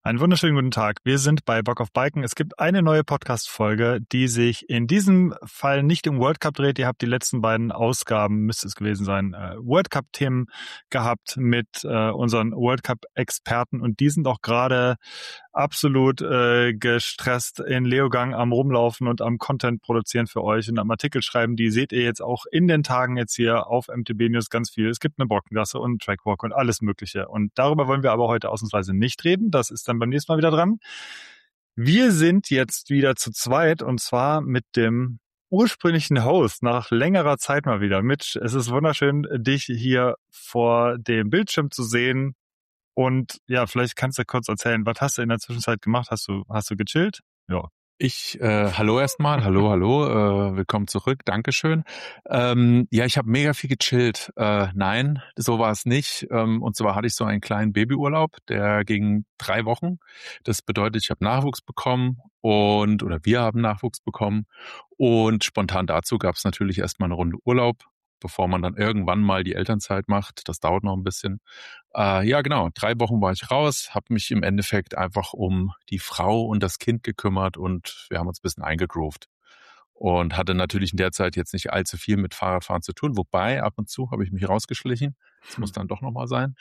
Einen wunderschönen guten Tag. Wir sind bei Bock auf Biken. Es gibt eine neue Podcast-Folge, die sich in diesem Fall nicht im World Cup dreht. Ihr habt die letzten beiden Ausgaben, müsste es gewesen sein, World Cup-Themen gehabt mit unseren World Cup-Experten und die sind auch gerade absolut gestresst in Leogang am Rumlaufen und am Content produzieren für euch und am Artikel schreiben. Die seht ihr jetzt auch in den Tagen jetzt hier auf MTB News ganz viel. Es gibt eine Borkengasse und einen Trackwalk und alles Mögliche. Und darüber wollen wir aber heute ausnahmsweise nicht reden. Das ist dann beim nächsten Mal wieder dran. Wir sind jetzt wieder zu zweit und zwar mit dem ursprünglichen Host nach längerer Zeit mal wieder. Mitch, es ist wunderschön, dich hier vor dem Bildschirm zu sehen. Und ja, vielleicht kannst du kurz erzählen, was hast du in der Zwischenzeit gemacht? Hast du gechillt? Ja. Hallo erstmal, hallo, willkommen zurück, Dankeschön. Ich habe mega viel gechillt. Nein, so war es nicht. Und zwar hatte ich so einen kleinen Babyurlaub, der ging 3 Wochen. Das bedeutet, ich habe Nachwuchs bekommen oder wir haben Nachwuchs bekommen. Und spontan dazu gab es natürlich erstmal eine Runde Urlaub, bevor man dann irgendwann mal die Elternzeit macht. Das dauert noch ein bisschen. 3 Wochen war ich raus, habe mich im Endeffekt einfach um die Frau und das Kind gekümmert und wir haben uns ein bisschen eingegroovt. Und hatte natürlich in der Zeit jetzt nicht allzu viel mit Fahrradfahren zu tun, wobei ab und zu habe ich mich rausgeschlichen. Das muss dann doch nochmal sein.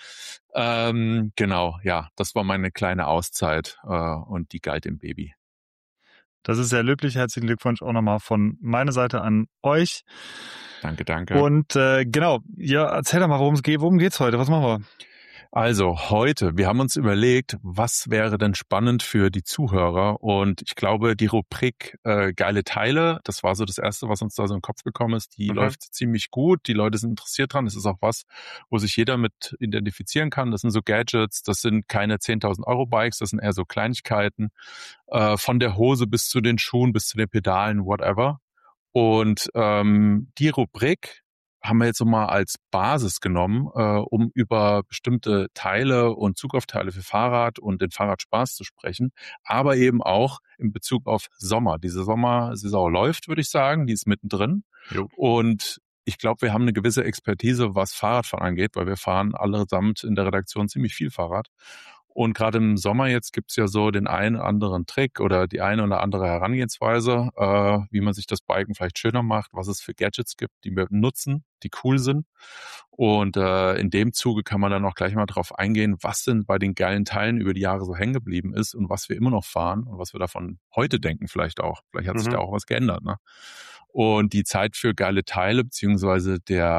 Das war meine kleine Auszeit und die galt dem Baby. Das ist sehr löblich. Herzlichen Glückwunsch auch nochmal von meiner Seite an euch. Danke. Und erzähl doch mal, worum geht's heute? Was machen wir? Also heute, wir haben uns überlegt, was wäre denn spannend für die Zuhörer und ich glaube, die Rubrik geile Teile, das war so das Erste, was uns da so in den Kopf gekommen ist, die läuft ziemlich gut, die Leute sind interessiert dran, es ist auch was, wo sich jeder mit identifizieren kann, das sind so Gadgets, das sind keine 10.000 Euro Bikes, das sind eher so Kleinigkeiten, von der Hose bis zu den Schuhen, bis zu den Pedalen, whatever. Und die Rubrik haben wir jetzt so mal als Basis genommen, um über bestimmte Teile und Zukaufteile für Fahrrad und den Fahrradspaß zu sprechen, aber eben auch in Bezug auf Sommer. Diese Sommersaison läuft, würde ich sagen, die ist mittendrin. Jo. Und ich glaube, wir haben eine gewisse Expertise, was Fahrradfahren angeht, weil wir fahren allesamt in der Redaktion ziemlich viel Fahrrad. Und gerade im Sommer jetzt gibt's ja so den einen oder anderen Trick oder die eine oder andere Herangehensweise, wie man sich das Biken vielleicht schöner macht, was es für Gadgets gibt, die wir nutzen, die cool sind. Und in dem Zuge kann man dann auch gleich mal drauf eingehen, was denn bei den geilen Teilen über die Jahre so hängen geblieben ist und was wir immer noch fahren und was wir davon heute denken vielleicht auch. Vielleicht hat sich da auch was geändert, ne? Und die Zeit für geile Teile beziehungsweise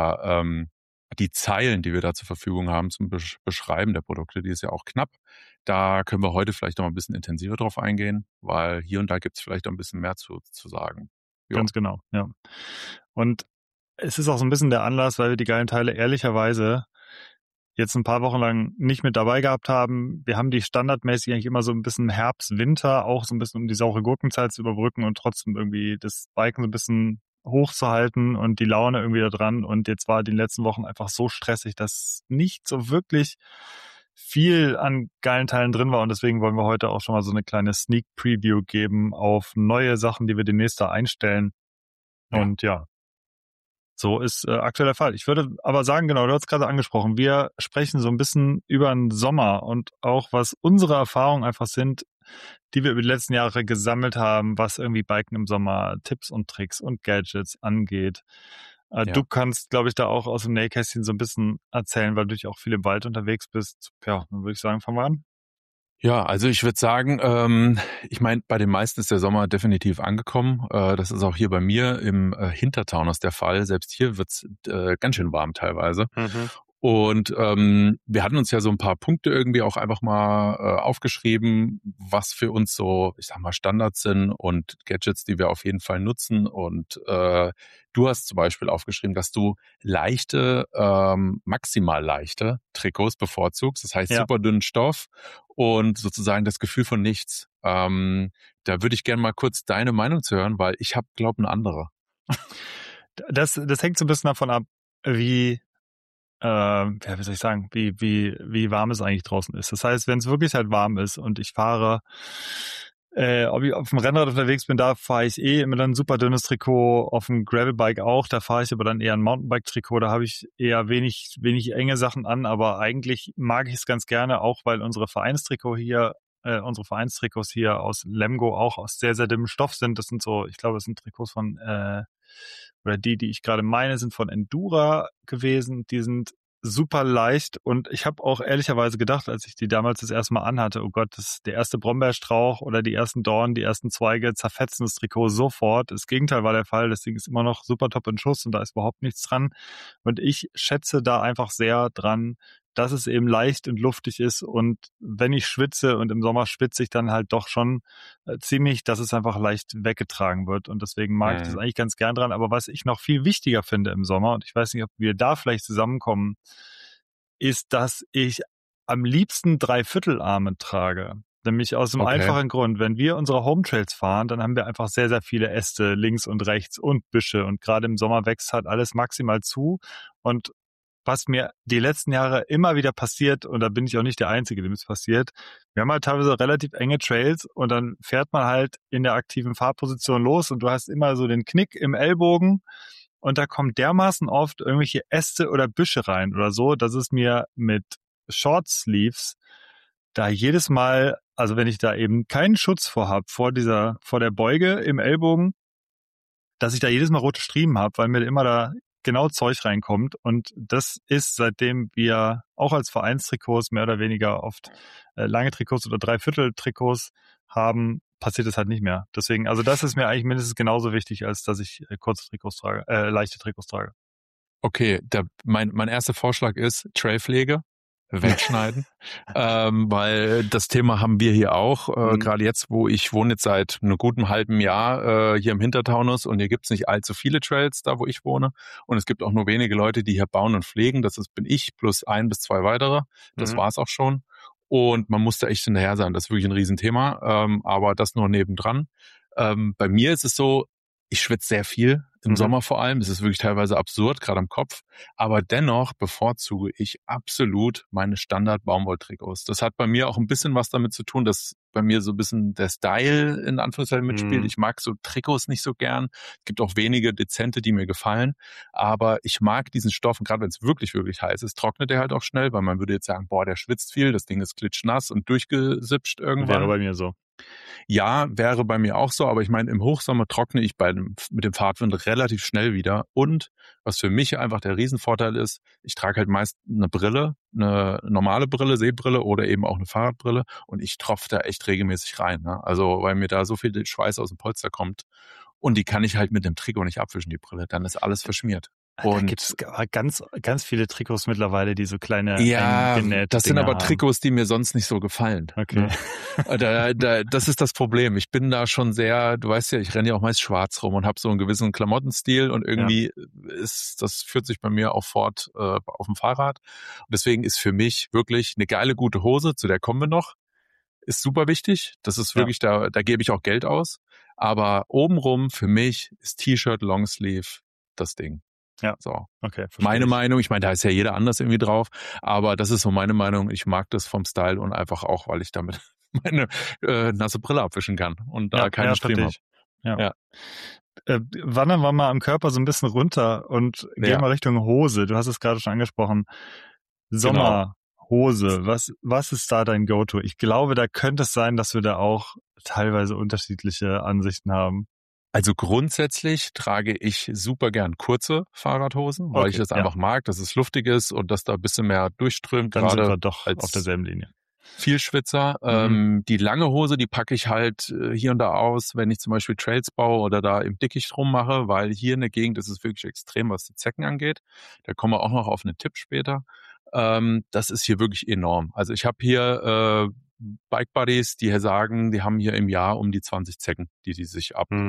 die Zeilen, die wir da zur Verfügung haben zum Beschreiben der Produkte, die ist ja auch knapp. Da können wir heute vielleicht noch mal ein bisschen intensiver drauf eingehen, weil hier und da gibt es vielleicht auch ein bisschen mehr zu sagen. Jo. Ganz genau, ja. Und es ist auch so ein bisschen der Anlass, weil wir die geilen Teile ehrlicherweise jetzt ein paar Wochen lang nicht mit dabei gehabt haben. Wir haben die standardmäßig eigentlich immer so ein bisschen Herbst, Winter, auch so ein bisschen um die saure Gurkenzeit zu überbrücken und trotzdem irgendwie das Biken so ein bisschen hochzuhalten und die Laune irgendwie da dran. Und jetzt war die letzten Wochen einfach so stressig, dass nicht so wirklich viel an geilen Teilen drin war. Und deswegen wollen wir heute auch schon mal so eine kleine Sneak Preview geben auf neue Sachen, die wir demnächst da einstellen. Ja. Und ja, so ist aktuell der Fall. Ich würde aber sagen, genau, du hast gerade angesprochen, wir sprechen so ein bisschen über den Sommer und auch was unsere Erfahrungen einfach sind, die wir über die letzten Jahre gesammelt haben, was irgendwie Biken im Sommer, Tipps und Tricks und Gadgets angeht. Ja. Du kannst, glaube ich, da auch aus dem Nähkästchen so ein bisschen erzählen, weil du dich auch viel im Wald unterwegs bist. Ja, dann würde ich sagen, fangen wir an. Ja, also ich würde sagen, ich meine, bei den meisten ist der Sommer definitiv angekommen. Das ist auch hier bei mir im Hintertaunus der Fall. Selbst hier wird's ganz schön warm teilweise. Und wir hatten uns ja so ein paar Punkte irgendwie auch einfach mal aufgeschrieben, was für uns so, ich sag mal, Standards sind und Gadgets, die wir auf jeden Fall nutzen. Und du hast zum Beispiel aufgeschrieben, dass du maximal leichte Trikots bevorzugst. Das heißt super dünnen Stoff und sozusagen das Gefühl von nichts. Da würde ich gerne mal kurz deine Meinung zu hören, weil ich habe, glaube eine andere. Das hängt so ein bisschen davon ab, wie warm es eigentlich draußen ist. Das heißt, wenn es wirklich halt warm ist und ich fahre, ob ich auf dem Rennrad unterwegs bin, da fahre ich immer dann ein super dünnes Trikot, auf dem Gravelbike auch, da fahre ich aber dann eher ein Mountainbike-Trikot, da habe ich eher wenig enge Sachen an, aber eigentlich mag ich es ganz gerne, auch weil unsere Vereinstrikot hier unsere Vereinstrikots hier aus Lemgo auch aus sehr, sehr dünnem Stoff sind. Das sind so, ich glaube, das sind Trikots von, oder die ich gerade meine, sind von Endura gewesen. Die sind super leicht und ich habe auch ehrlicherweise gedacht, als ich die damals das erste Mal anhatte, oh Gott, das der erste Brombeerstrauch oder die ersten Dornen, die ersten Zweige zerfetzen das Trikot sofort. Das Gegenteil war der Fall, das Ding ist immer noch super top in Schuss und da ist überhaupt nichts dran. Und ich schätze da einfach sehr dran, dass es eben leicht und luftig ist und wenn ich schwitze und im Sommer schwitze ich dann halt doch schon ziemlich, dass es einfach leicht weggetragen wird und deswegen mag ich das eigentlich ganz gern dran. Aber was ich noch viel wichtiger finde im Sommer, und ich weiß nicht, ob wir da vielleicht zusammenkommen, ist, dass ich am liebsten Dreiviertelarme trage. Nämlich aus dem einfachen Grund, wenn wir unsere Home Trails fahren, dann haben wir einfach sehr, sehr viele Äste links und rechts und Büsche und gerade im Sommer wächst halt alles maximal zu und was mir die letzten Jahre immer wieder passiert, und da bin ich auch nicht der Einzige, dem es passiert, wir haben halt teilweise relativ enge Trails und dann fährt man halt in der aktiven Fahrposition los und du hast immer so den Knick im Ellbogen und da kommt dermaßen oft irgendwelche Äste oder Büsche rein oder so, dass es mir mit Short Sleeves da jedes Mal, also wenn ich da eben keinen Schutz vor habe, vor der Beuge im Ellbogen, dass ich da jedes Mal rote Striemen habe, weil mir immer da genau Zeug reinkommt. Und das ist, seitdem wir auch als Vereinstrikots mehr oder weniger oft lange Trikots oder Dreiviertel-Trikots haben, passiert es halt nicht mehr. Deswegen, also das ist mir eigentlich mindestens genauso wichtig, als dass ich kurze Trikots trage, leichte Trikots trage. Okay, mein erster Vorschlag ist Trailpflege. Wegschneiden, weil das Thema haben wir hier auch, gerade jetzt, ich wohne jetzt seit einem guten halben Jahr hier im Hintertaunus und hier gibt's nicht allzu viele Trails da, wo ich wohne und es gibt auch nur wenige Leute, die hier bauen und pflegen, bin ich plus 1 bis 2 weitere, das war's auch schon und man muss da echt hinterher sein, das ist wirklich ein Riesenthema, aber das nur nebendran. Bei mir ist es so, ich schwitze sehr viel, im Sommer vor allem. Es ist wirklich teilweise absurd, gerade am Kopf. Aber dennoch bevorzuge ich absolut meine Standard-Baumwolltrikots. Das hat bei mir auch ein bisschen was damit zu tun, dass bei mir so ein bisschen der Style in Anführungszeichen mitspielt. Ich mag so Trikots nicht so gern. Es gibt auch wenige dezente, die mir gefallen. Aber ich mag diesen Stoff. Und gerade wenn es wirklich, wirklich heiß ist, trocknet der halt auch schnell, weil man würde jetzt sagen, boah, der schwitzt viel, das Ding ist klitschnass und durchgesipscht irgendwann. Wäre bei mir so. Ja, wäre bei mir auch so, aber ich meine, im Hochsommer trockne ich mit dem Fahrtwind relativ schnell wieder. Und was für mich einfach der Riesenvorteil ist, ich trage halt meist eine Brille, eine normale Brille, Sehbrille oder eben auch eine Fahrradbrille und ich tropfe da echt regelmäßig rein. Ne? Also weil mir da so viel Schweiß aus dem Polster kommt und die kann ich halt mit dem Trikot nicht abwischen, die Brille. Dann ist alles verschmiert. Da gibt es ganz, ganz viele Trikots mittlerweile, die so kleine eingenähte das sind Dinger aber Trikots, die mir sonst nicht so gefallen. Okay. Das ist das Problem. Ich bin da schon sehr, du weißt ja, ich renne ja auch meist schwarz rum und habe so einen gewissen Klamottenstil und irgendwie das führt sich bei mir auch fort auf dem Fahrrad. Und deswegen ist für mich wirklich eine geile, gute Hose, zu der kommen wir noch, ist super wichtig. Das ist wirklich, da gebe ich auch Geld aus. Aber obenrum für mich ist T-Shirt, Longsleeve das Ding. Ja, so. Okay. Meine Meinung, ich meine, da ist ja jeder anders irgendwie drauf, aber das ist so meine Meinung. Ich mag das vom Style und einfach auch, weil ich damit meine nasse Brille abwischen kann und da keine Striemen habe. Ja. Wandern wir mal am Körper so ein bisschen runter und gehen mal Richtung Hose. Du hast es gerade schon angesprochen. Sommerhose, was ist da dein Go-To? Ich glaube, da könnte es sein, dass wir da auch teilweise unterschiedliche Ansichten haben. Also grundsätzlich trage ich super gern kurze Fahrradhosen, weil ich das einfach mag, dass es luftig ist und dass da ein bisschen mehr durchströmt. Dann sind wir doch auf derselben Linie. Vielschwitzer. Die lange Hose, die packe ich halt hier und da aus, wenn ich zum Beispiel Trails baue oder da im Dickicht rummache, weil hier in der Gegend ist es wirklich extrem, was die Zecken angeht. Da kommen wir auch noch auf einen Tipp später. Das ist hier wirklich enorm. Also ich habe hier Bike Buddies, die hier sagen, die haben hier im Jahr um die 20 Zecken, die sich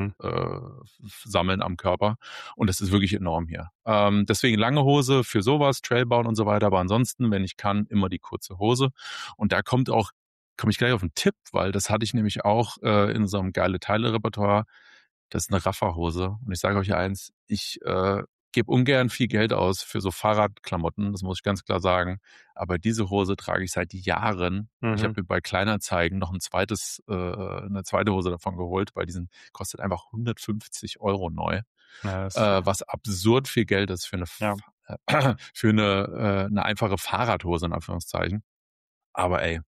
sammeln am Körper. Und das ist wirklich enorm hier. Deswegen lange Hose für sowas, Trailbauen und so weiter. Aber ansonsten, wenn ich kann, immer die kurze Hose. Und da komme ich gleich auf einen Tipp, weil das hatte ich nämlich auch in so einem geile Teile-Repertoire. Das ist eine Rafferhose. Und ich sage euch eins, ich gebe ungern viel Geld aus für so Fahrradklamotten, das muss ich ganz klar sagen. Aber diese Hose trage ich seit Jahren. Ich habe mir bei Kleinanzeigen noch eine zweite Hose davon geholt, weil kostet einfach 150 € neu. Ja, was absurd viel Geld ist für eine einfache Fahrradhose in Anführungszeichen. Aber ey,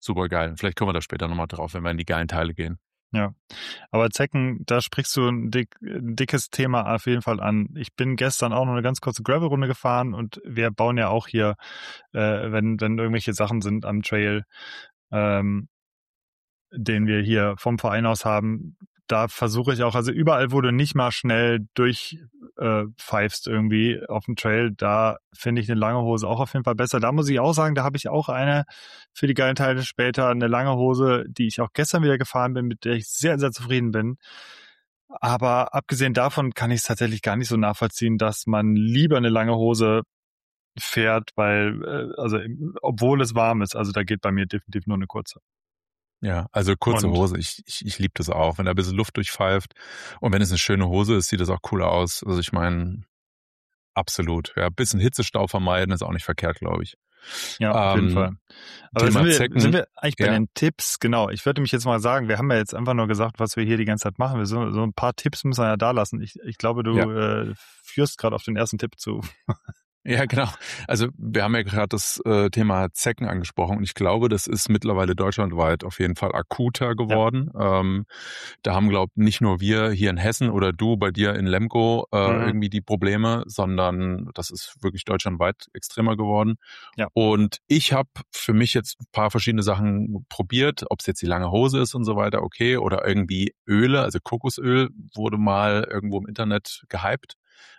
super geil. Vielleicht kommen wir da später nochmal drauf, wenn wir in die geilen Teile gehen. Ja, aber Zecken, da sprichst du ein dickes Thema auf jeden Fall an. Ich bin gestern auch noch eine ganz kurze Gravel-Runde gefahren und wir bauen ja auch hier, wenn irgendwelche Sachen sind am Trail, den wir hier vom Verein aus haben, da versuche ich auch, also überall, wo du nicht mal schnell pfeifst irgendwie auf dem Trail, da finde ich eine lange Hose auch auf jeden Fall besser. Da muss ich auch sagen, da habe ich auch eine für die geilen Teile später, eine lange Hose, die ich auch gestern wieder gefahren bin, mit der ich sehr, sehr zufrieden bin. Aber abgesehen davon kann ich es tatsächlich gar nicht so nachvollziehen, dass man lieber eine lange Hose fährt, weil, obwohl es warm ist, also da geht bei mir definitiv nur eine kurze. Ja, also kurze Hose, ich liebe das auch, wenn da ein bisschen Luft durchpfeift und wenn es eine schöne Hose ist, sieht das auch cool aus. Also ich meine, absolut. Ja, ein bisschen Hitzestau vermeiden ist auch nicht verkehrt, glaube ich. Ja, auf jeden Fall. Aber Thema sind wir eigentlich bei den Tipps? Genau, ich würde mich jetzt mal sagen, wir haben ja jetzt einfach nur gesagt, was wir hier die ganze Zeit machen. So ein paar Tipps müssen wir ja da lassen. Ich glaube, du führst gerade auf den ersten Tipp zu. Ja, genau. Also wir haben ja gerade das Thema Zecken angesprochen und ich glaube, das ist mittlerweile deutschlandweit auf jeden Fall akuter geworden. Ja. Da haben, glaube ich, nicht nur wir hier in Hessen oder du bei dir in Lemgo irgendwie die Probleme, sondern das ist wirklich deutschlandweit extremer geworden. Ja. Und ich habe für mich jetzt ein paar verschiedene Sachen probiert, ob es jetzt die lange Hose ist und so weiter, okay, oder irgendwie Öle, also Kokosöl wurde mal irgendwo im Internet gehypt.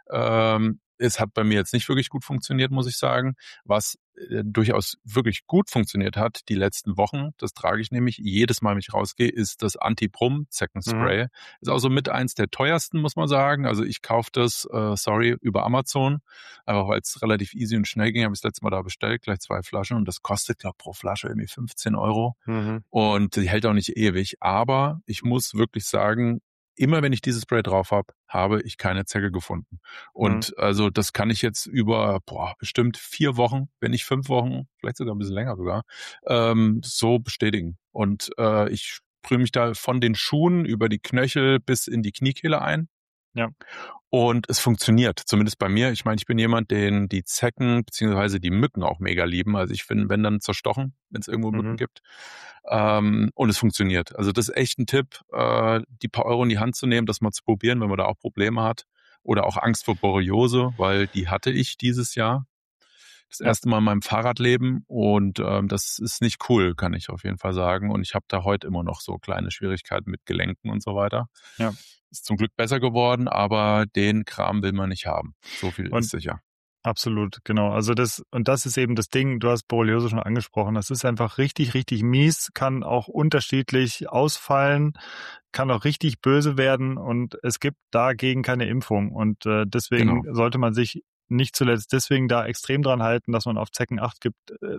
Es hat bei mir jetzt nicht wirklich gut funktioniert, muss ich sagen. Was durchaus wirklich gut funktioniert hat die letzten Wochen, das trage ich nämlich jedes Mal, wenn ich rausgehe, ist das Anti-Brum-Zeckenspray. Ist auch so mit eins der teuersten, muss man sagen. Also ich kaufe das, über Amazon, einfach weil es relativ easy und schnell ging. Habe ich das letzte Mal da bestellt, gleich 2 Flaschen und das kostet, glaube ich, pro Flasche irgendwie 15 Euro. Und die hält auch nicht ewig. Aber ich muss wirklich sagen, immer wenn ich dieses Spray drauf habe ich keine Zecke gefunden. Und also das kann ich jetzt über bestimmt 4 Wochen, wenn nicht 5 Wochen, vielleicht sogar ein bisschen länger sogar, so bestätigen. Und ich sprühe mich da von den Schuhen über die Knöchel bis in die Kniekehle ein. Ja. Und es funktioniert, zumindest bei mir. Ich meine, ich bin jemand, den die Zecken bzw. die Mücken auch mega lieben. Also ich finde, wenn dann zerstochen, wenn es irgendwo Mücken gibt. Und es funktioniert. Also das ist echt ein Tipp, die paar Euro in die Hand zu nehmen, das mal zu probieren, wenn man da auch Probleme hat. Oder auch Angst vor Borreliose, weil die hatte ich dieses Jahr. Das erste Mal in meinem Fahrradleben und das ist nicht cool, kann ich auf jeden Fall sagen. Und ich habe da heute immer noch so kleine Schwierigkeiten mit Gelenken und so weiter. Ja. Ist zum Glück besser geworden, aber den Kram will man nicht haben. So viel ist sicher. Absolut, genau. Also das ist eben das Ding, du hast Borreliose schon angesprochen. Das ist einfach richtig, richtig mies, kann auch unterschiedlich ausfallen, kann auch richtig böse werden und es gibt dagegen keine Impfung. Und deswegen sollte man sich nicht zuletzt deswegen da extrem dran halten, dass man auf Zecken Acht gibt.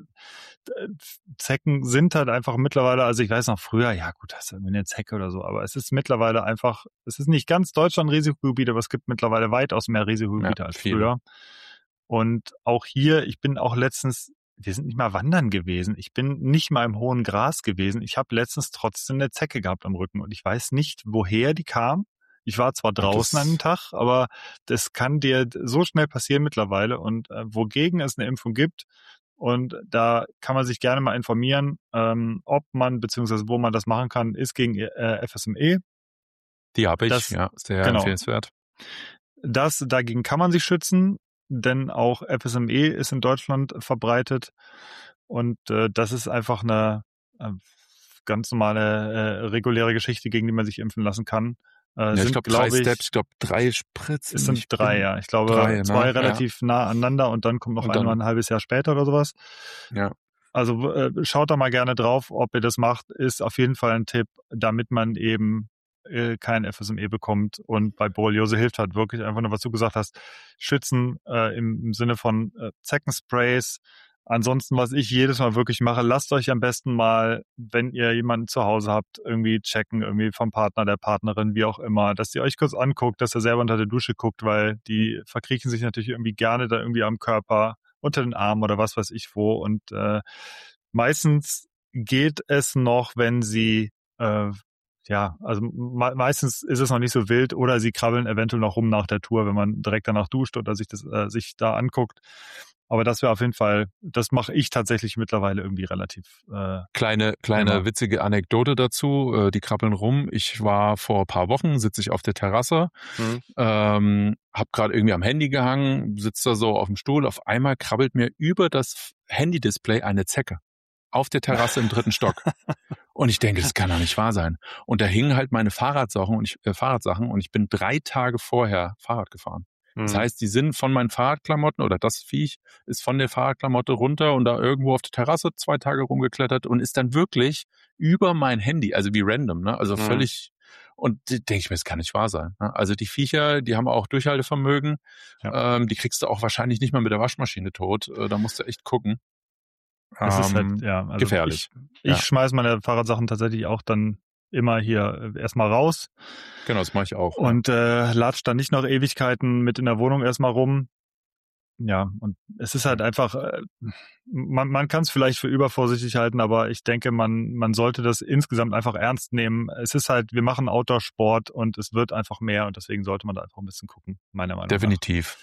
Zecken sind halt einfach mittlerweile, also ich weiß noch früher, ja gut, das ist irgendwie eine Zecke oder so, aber es ist mittlerweile einfach, es ist nicht ganz Deutschland Risikogebiet, aber es gibt mittlerweile weitaus mehr Risikogebiete als früher. Und auch hier, ich bin auch letztens, wir sind nicht mal wandern gewesen, ich bin nicht mal im hohen Gras gewesen, ich habe letztens trotzdem eine Zecke gehabt am Rücken und ich weiß nicht, woher die kam. Ich war zwar draußen an dem Tag, aber das kann dir so schnell passieren mittlerweile und wogegen es eine Impfung gibt und da kann man sich gerne mal informieren, ob man beziehungsweise wo man das machen kann, ist gegen FSME. Die habe ich, sehr empfehlenswert. Dagegen kann man sich schützen, denn auch FSME ist in Deutschland verbreitet und das ist einfach eine ganz normale reguläre Geschichte, gegen die man sich impfen lassen kann. Ich glaube 3 Steps, ich glaube 3 Spritzen. Es sind 3, ja. Ich glaube 2 relativ nah aneinander und dann kommt noch einmal ein halbes Jahr später oder sowas. Ja. Also schaut da mal gerne drauf, ob ihr das macht. Ist auf jeden Fall ein Tipp, damit man eben kein FSME bekommt. Und bei Borreliose hilft halt wirklich einfach nur, was du gesagt hast, schützen im Sinne von Zeckensprays. Ansonsten, was ich jedes Mal wirklich mache, lasst euch am besten mal, wenn ihr jemanden zu Hause habt, irgendwie checken, irgendwie vom Partner, der Partnerin, wie auch immer, dass ihr euch kurz anguckt, dass ihr selber unter der Dusche guckt, weil die verkriechen sich natürlich irgendwie gerne da irgendwie am Körper, unter den Armen oder was weiß ich wo. Und meistens geht es noch, wenn sie ja, also meistens ist es noch nicht so wild oder sie krabbeln eventuell noch rum nach der Tour, wenn man direkt danach duscht oder sich da anguckt. Aber das wäre auf jeden Fall, das mache ich tatsächlich mittlerweile irgendwie relativ. Kleine witzige Anekdote dazu, die krabbeln rum. Ich war vor ein paar Wochen, sitze ich auf der Terrasse, hab gerade irgendwie am Handy gehangen, sitze da so auf dem Stuhl, auf einmal krabbelt mir über das Handy-Display eine Zecke auf der Terrasse im 3. Stock. Und ich denke, das kann doch nicht wahr sein. Und da hingen halt meine Fahrradsachen und ich bin 3 Tage vorher Fahrrad gefahren. Das heißt, die sind von meinen Fahrradklamotten oder das Viech ist von der Fahrradklamotte runter und da irgendwo auf der Terrasse 2 Tage rumgeklettert und ist dann wirklich über mein Handy, also wie random, ne? Also völlig, und denke ich mir, das kann nicht wahr sein. Ne? Also die Viecher, die haben auch Durchhaltevermögen, die kriegst du auch wahrscheinlich nicht mal mit der Waschmaschine tot, da musst du echt gucken. Es ist halt, also gefährlich. Ich schmeiß meine Fahrradsachen tatsächlich auch dann immer hier erstmal raus. Genau, das mache ich auch. Und latsch dann nicht noch Ewigkeiten mit in der Wohnung erstmal rum. Ja, und es ist halt einfach, man kann es vielleicht für übervorsichtig halten, aber ich denke, man sollte das insgesamt einfach ernst nehmen. Es ist halt, wir machen Outdoor-Sport und es wird einfach mehr und deswegen sollte man da einfach ein bisschen gucken, meiner Meinung nach. Definitiv.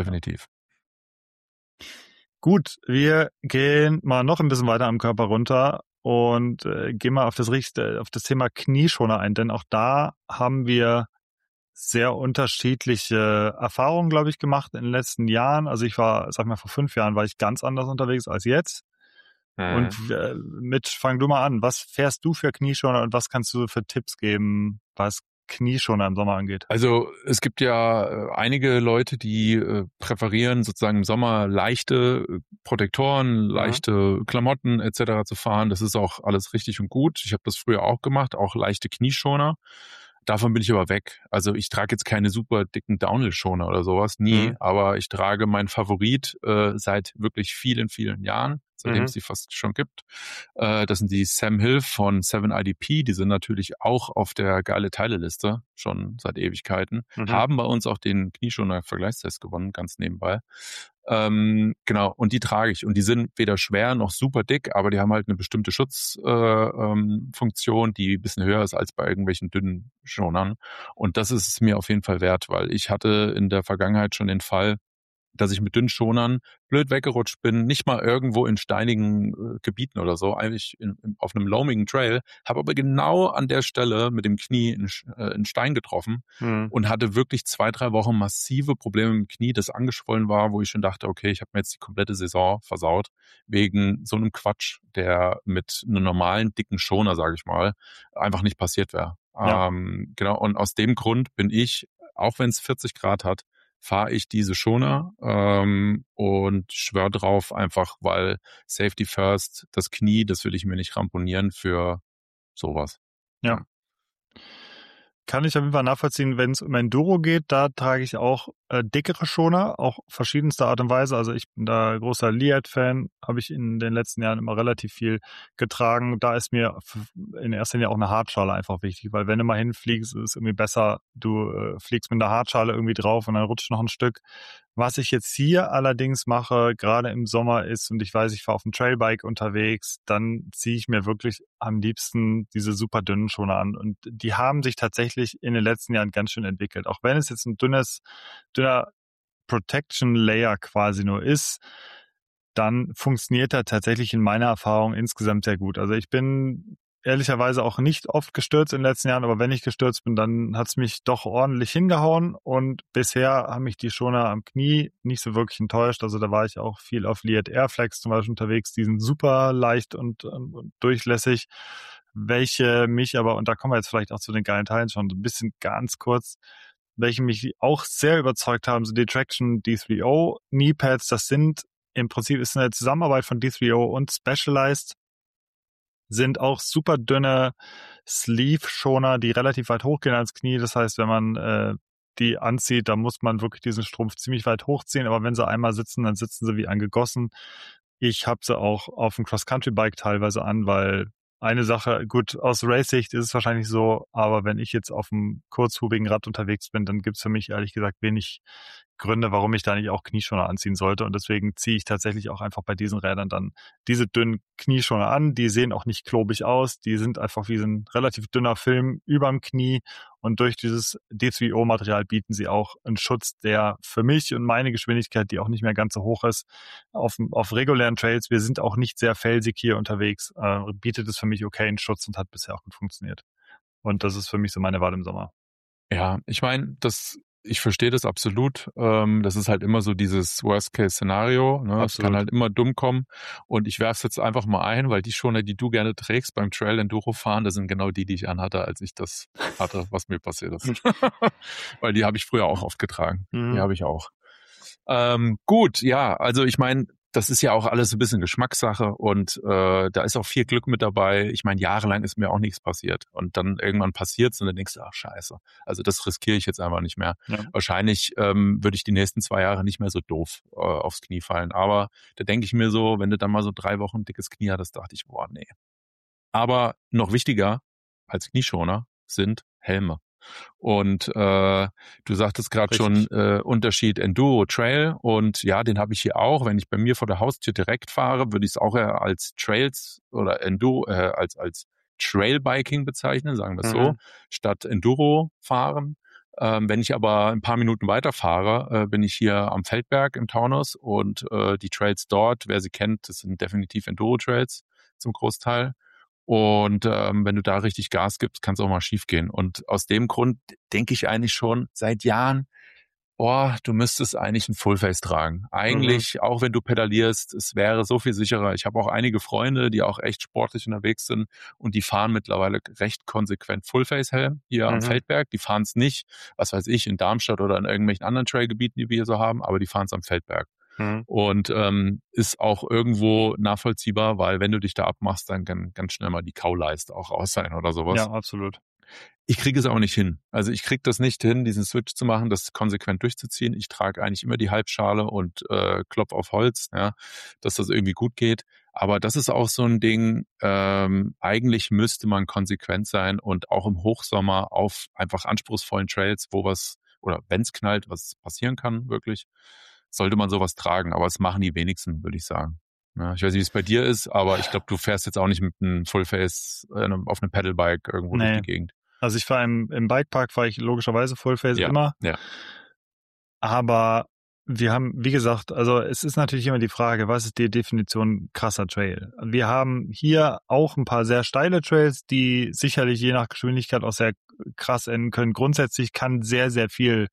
Gut, wir gehen mal noch ein bisschen weiter am Körper runter und gehen mal auf das Thema Knieschoner ein, denn auch da haben wir sehr unterschiedliche Erfahrungen, glaube ich, gemacht in den letzten Jahren. Also ich war, sag mal, vor 5 Jahren war ich ganz anders unterwegs als jetzt. Und fang du mal an. Was fährst du für Knieschoner und was kannst du für Tipps geben, was Knieschoner im Sommer angeht? Also es gibt ja einige Leute, die präferieren sozusagen im Sommer leichte Protektoren, leichte Klamotten etc. zu fahren. Das ist auch alles richtig und gut. Ich habe das früher auch gemacht, auch leichte Knieschoner. Davon bin ich aber weg. Also ich trage jetzt keine super dicken Downhill-Schoner oder sowas, nie. Aber ich trage meinen Favorit seit wirklich vielen, vielen Jahren, seitdem es die fast schon gibt. Das sind die Sam Hill von 7IDP. Die sind natürlich auch auf der geile Teile-Liste, schon seit Ewigkeiten. Haben bei uns auch den Knieschoner-Vergleichstest gewonnen, ganz nebenbei. Genau, und die trage ich. Und die sind weder schwer noch super dick, aber die haben halt eine bestimmte Schutzfunktion, die ein bisschen höher ist als bei irgendwelchen dünnen Schonern. Und das ist es mir auf jeden Fall wert, weil ich hatte in der Vergangenheit schon den Fall, dass ich mit dünnen Schonern blöd weggerutscht bin, nicht mal irgendwo in steinigen Gebieten oder so, eigentlich auf einem loamigen Trail, habe aber genau an der Stelle mit dem Knie einen Stein getroffen und hatte wirklich 2-3 Wochen massive Probleme mit dem Knie, das angeschwollen war, wo ich schon dachte, okay, ich habe mir jetzt die komplette Saison versaut, wegen so einem Quatsch, der mit einem normalen, dicken Schoner, sage ich mal, einfach nicht passiert wäre. Ja. Genau, und aus dem Grund bin ich, auch wenn es 40 Grad hat, fahre ich diese Schoner und schwör drauf, einfach weil Safety First, das Knie, das will ich mir nicht ramponieren für sowas. Ja. Kann ich auf jeden Fall nachvollziehen, wenn es um Enduro geht, da trage ich auch dickere Schoner, auch verschiedenster Art und Weise. Also ich bin da großer Lead-Fan, habe ich in den letzten Jahren immer relativ viel getragen. Da ist mir in erster Linie auch eine Hartschale einfach wichtig, weil wenn du mal hinfliegst, ist es irgendwie besser, du fliegst mit einer Hartschale irgendwie drauf und dann rutscht noch ein Stück. Was ich jetzt hier allerdings mache, gerade im Sommer ist, und ich weiß, ich fahre auf dem Trailbike unterwegs, dann ziehe ich mir wirklich am liebsten diese super dünnen Schoner an. Und die haben sich tatsächlich in den letzten Jahren ganz schön entwickelt. Auch wenn es jetzt ein dünner Protection Layer quasi nur ist, dann funktioniert er tatsächlich in meiner Erfahrung insgesamt sehr gut. Also ich bin ehrlicherweise auch nicht oft gestürzt in den letzten Jahren, aber wenn ich gestürzt bin, dann hat's mich doch ordentlich hingehauen und bisher haben mich die Schoner am Knie nicht so wirklich enttäuscht. Also da war ich auch viel auf Lead Airflex zum Beispiel unterwegs, die sind super leicht und durchlässig, welche mich aber, und da kommen wir jetzt vielleicht auch zu den geilen Teilen schon so ein bisschen ganz kurz, welche mich auch sehr überzeugt haben, sind die Traction D3O Knee Pads. Das sind im Prinzip ist eine Zusammenarbeit von D3O und Specialized, sind auch super dünne Sleeve-Schoner, die relativ weit hochgehen als Knie. Das heißt, wenn man die anzieht, dann muss man wirklich diesen Strumpf ziemlich weit hochziehen. Aber wenn sie einmal sitzen, dann sitzen sie wie angegossen. Ich habe sie auch auf dem Cross-Country-Bike teilweise an, weil eine Sache, gut, aus Race-Sicht ist es wahrscheinlich so, aber wenn ich jetzt auf einem kurzhubigen Rad unterwegs bin, dann gibt's für mich ehrlich gesagt wenig Gründe, warum ich da nicht auch Knieschoner anziehen sollte. Und deswegen ziehe ich tatsächlich auch einfach bei diesen Rädern dann diese dünnen Knieschoner an. Die sehen auch nicht klobig aus. Die sind einfach wie so ein relativ dünner Film überm Knie. Und durch dieses D3O-Material bieten sie auch einen Schutz, der für mich und meine Geschwindigkeit, die auch nicht mehr ganz so hoch ist, auf regulären Trails, wir sind auch nicht sehr felsig hier unterwegs, bietet es für mich okay einen Schutz und hat bisher auch gut funktioniert. Und das ist für mich so meine Wahl im Sommer. Ja, ich meine, ich verstehe das absolut. Das ist halt immer so dieses Worst-Case-Szenario. Ne? Es kann halt immer dumm kommen. Und ich werfe es jetzt einfach mal ein, weil die Schoner, die du gerne trägst beim Trail-Enduro fahren, das sind genau die ich anhatte, als ich das hatte, was mir passiert ist. Weil die habe ich früher auch oft getragen. Die habe ich auch. Gut, ja, also ich meine, das ist ja auch alles ein bisschen Geschmackssache und da ist auch viel Glück mit dabei. Ich meine, jahrelang ist mir auch nichts passiert und dann irgendwann passiert's und dann denkst du, ach scheiße, also das riskiere ich jetzt einfach nicht mehr. Ja. Wahrscheinlich würde ich die nächsten 2 Jahre nicht mehr so doof aufs Knie fallen, aber da denke ich mir so, wenn du dann mal so 3 Wochen ein dickes Knie hattest, dachte ich, boah, nee. Aber noch wichtiger als Knieschoner sind Helme. Und du sagtest gerade schon Unterschied Enduro Trail und ja, den habe ich hier auch. Wenn ich bei mir vor der Haustür direkt fahre, würde ich es auch eher als Trails oder Enduro als Trailbiking bezeichnen, sagen wir es so, statt Enduro fahren. Wenn ich aber ein paar Minuten weiter fahre, bin ich hier am Feldberg im Taunus und die Trails dort, wer sie kennt, das sind definitiv Enduro Trails zum Großteil. Und wenn du da richtig Gas gibst, kann es auch mal schief gehen. Und aus dem Grund denke ich eigentlich schon seit Jahren, du müsstest eigentlich ein Fullface tragen. Eigentlich, auch wenn du pedalierst, es wäre so viel sicherer. Ich habe auch einige Freunde, die auch echt sportlich unterwegs sind und die fahren mittlerweile recht konsequent Fullface-Helm hier am Feldberg. Die fahren es nicht, was weiß ich, in Darmstadt oder in irgendwelchen anderen Trailgebieten, die wir hier so haben, aber die fahren es am Feldberg. Und ist auch irgendwo nachvollziehbar, weil wenn du dich da abmachst, dann kann ganz schnell mal die Kauleiste auch raus sein oder sowas. Ja, absolut. Ich kriege es auch nicht hin. Also ich kriege das nicht hin, diesen Switch zu machen, das konsequent durchzuziehen. Ich trage eigentlich immer die Halbschale und klopf auf Holz, ja, dass das irgendwie gut geht. Aber das ist auch so ein Ding, eigentlich müsste man konsequent sein und auch im Hochsommer auf einfach anspruchsvollen Trails, wo was, oder wenn es knallt, was passieren kann, wirklich, sollte man sowas tragen, aber es machen die wenigsten, würde ich sagen. Ja, ich weiß nicht, wie es bei dir ist, aber ich glaube, du fährst jetzt auch nicht mit einem Fullface auf einem Pedalbike irgendwo durch die Gegend. Also ich fahre im Bikepark, fahre ich logischerweise Fullface immer. Ja. Aber wir haben, wie gesagt, also es ist natürlich immer die Frage, was ist die Definition krasser Trail? Wir haben hier auch ein paar sehr steile Trails, die sicherlich je nach Geschwindigkeit auch sehr krass enden können. Grundsätzlich kann sehr, sehr viel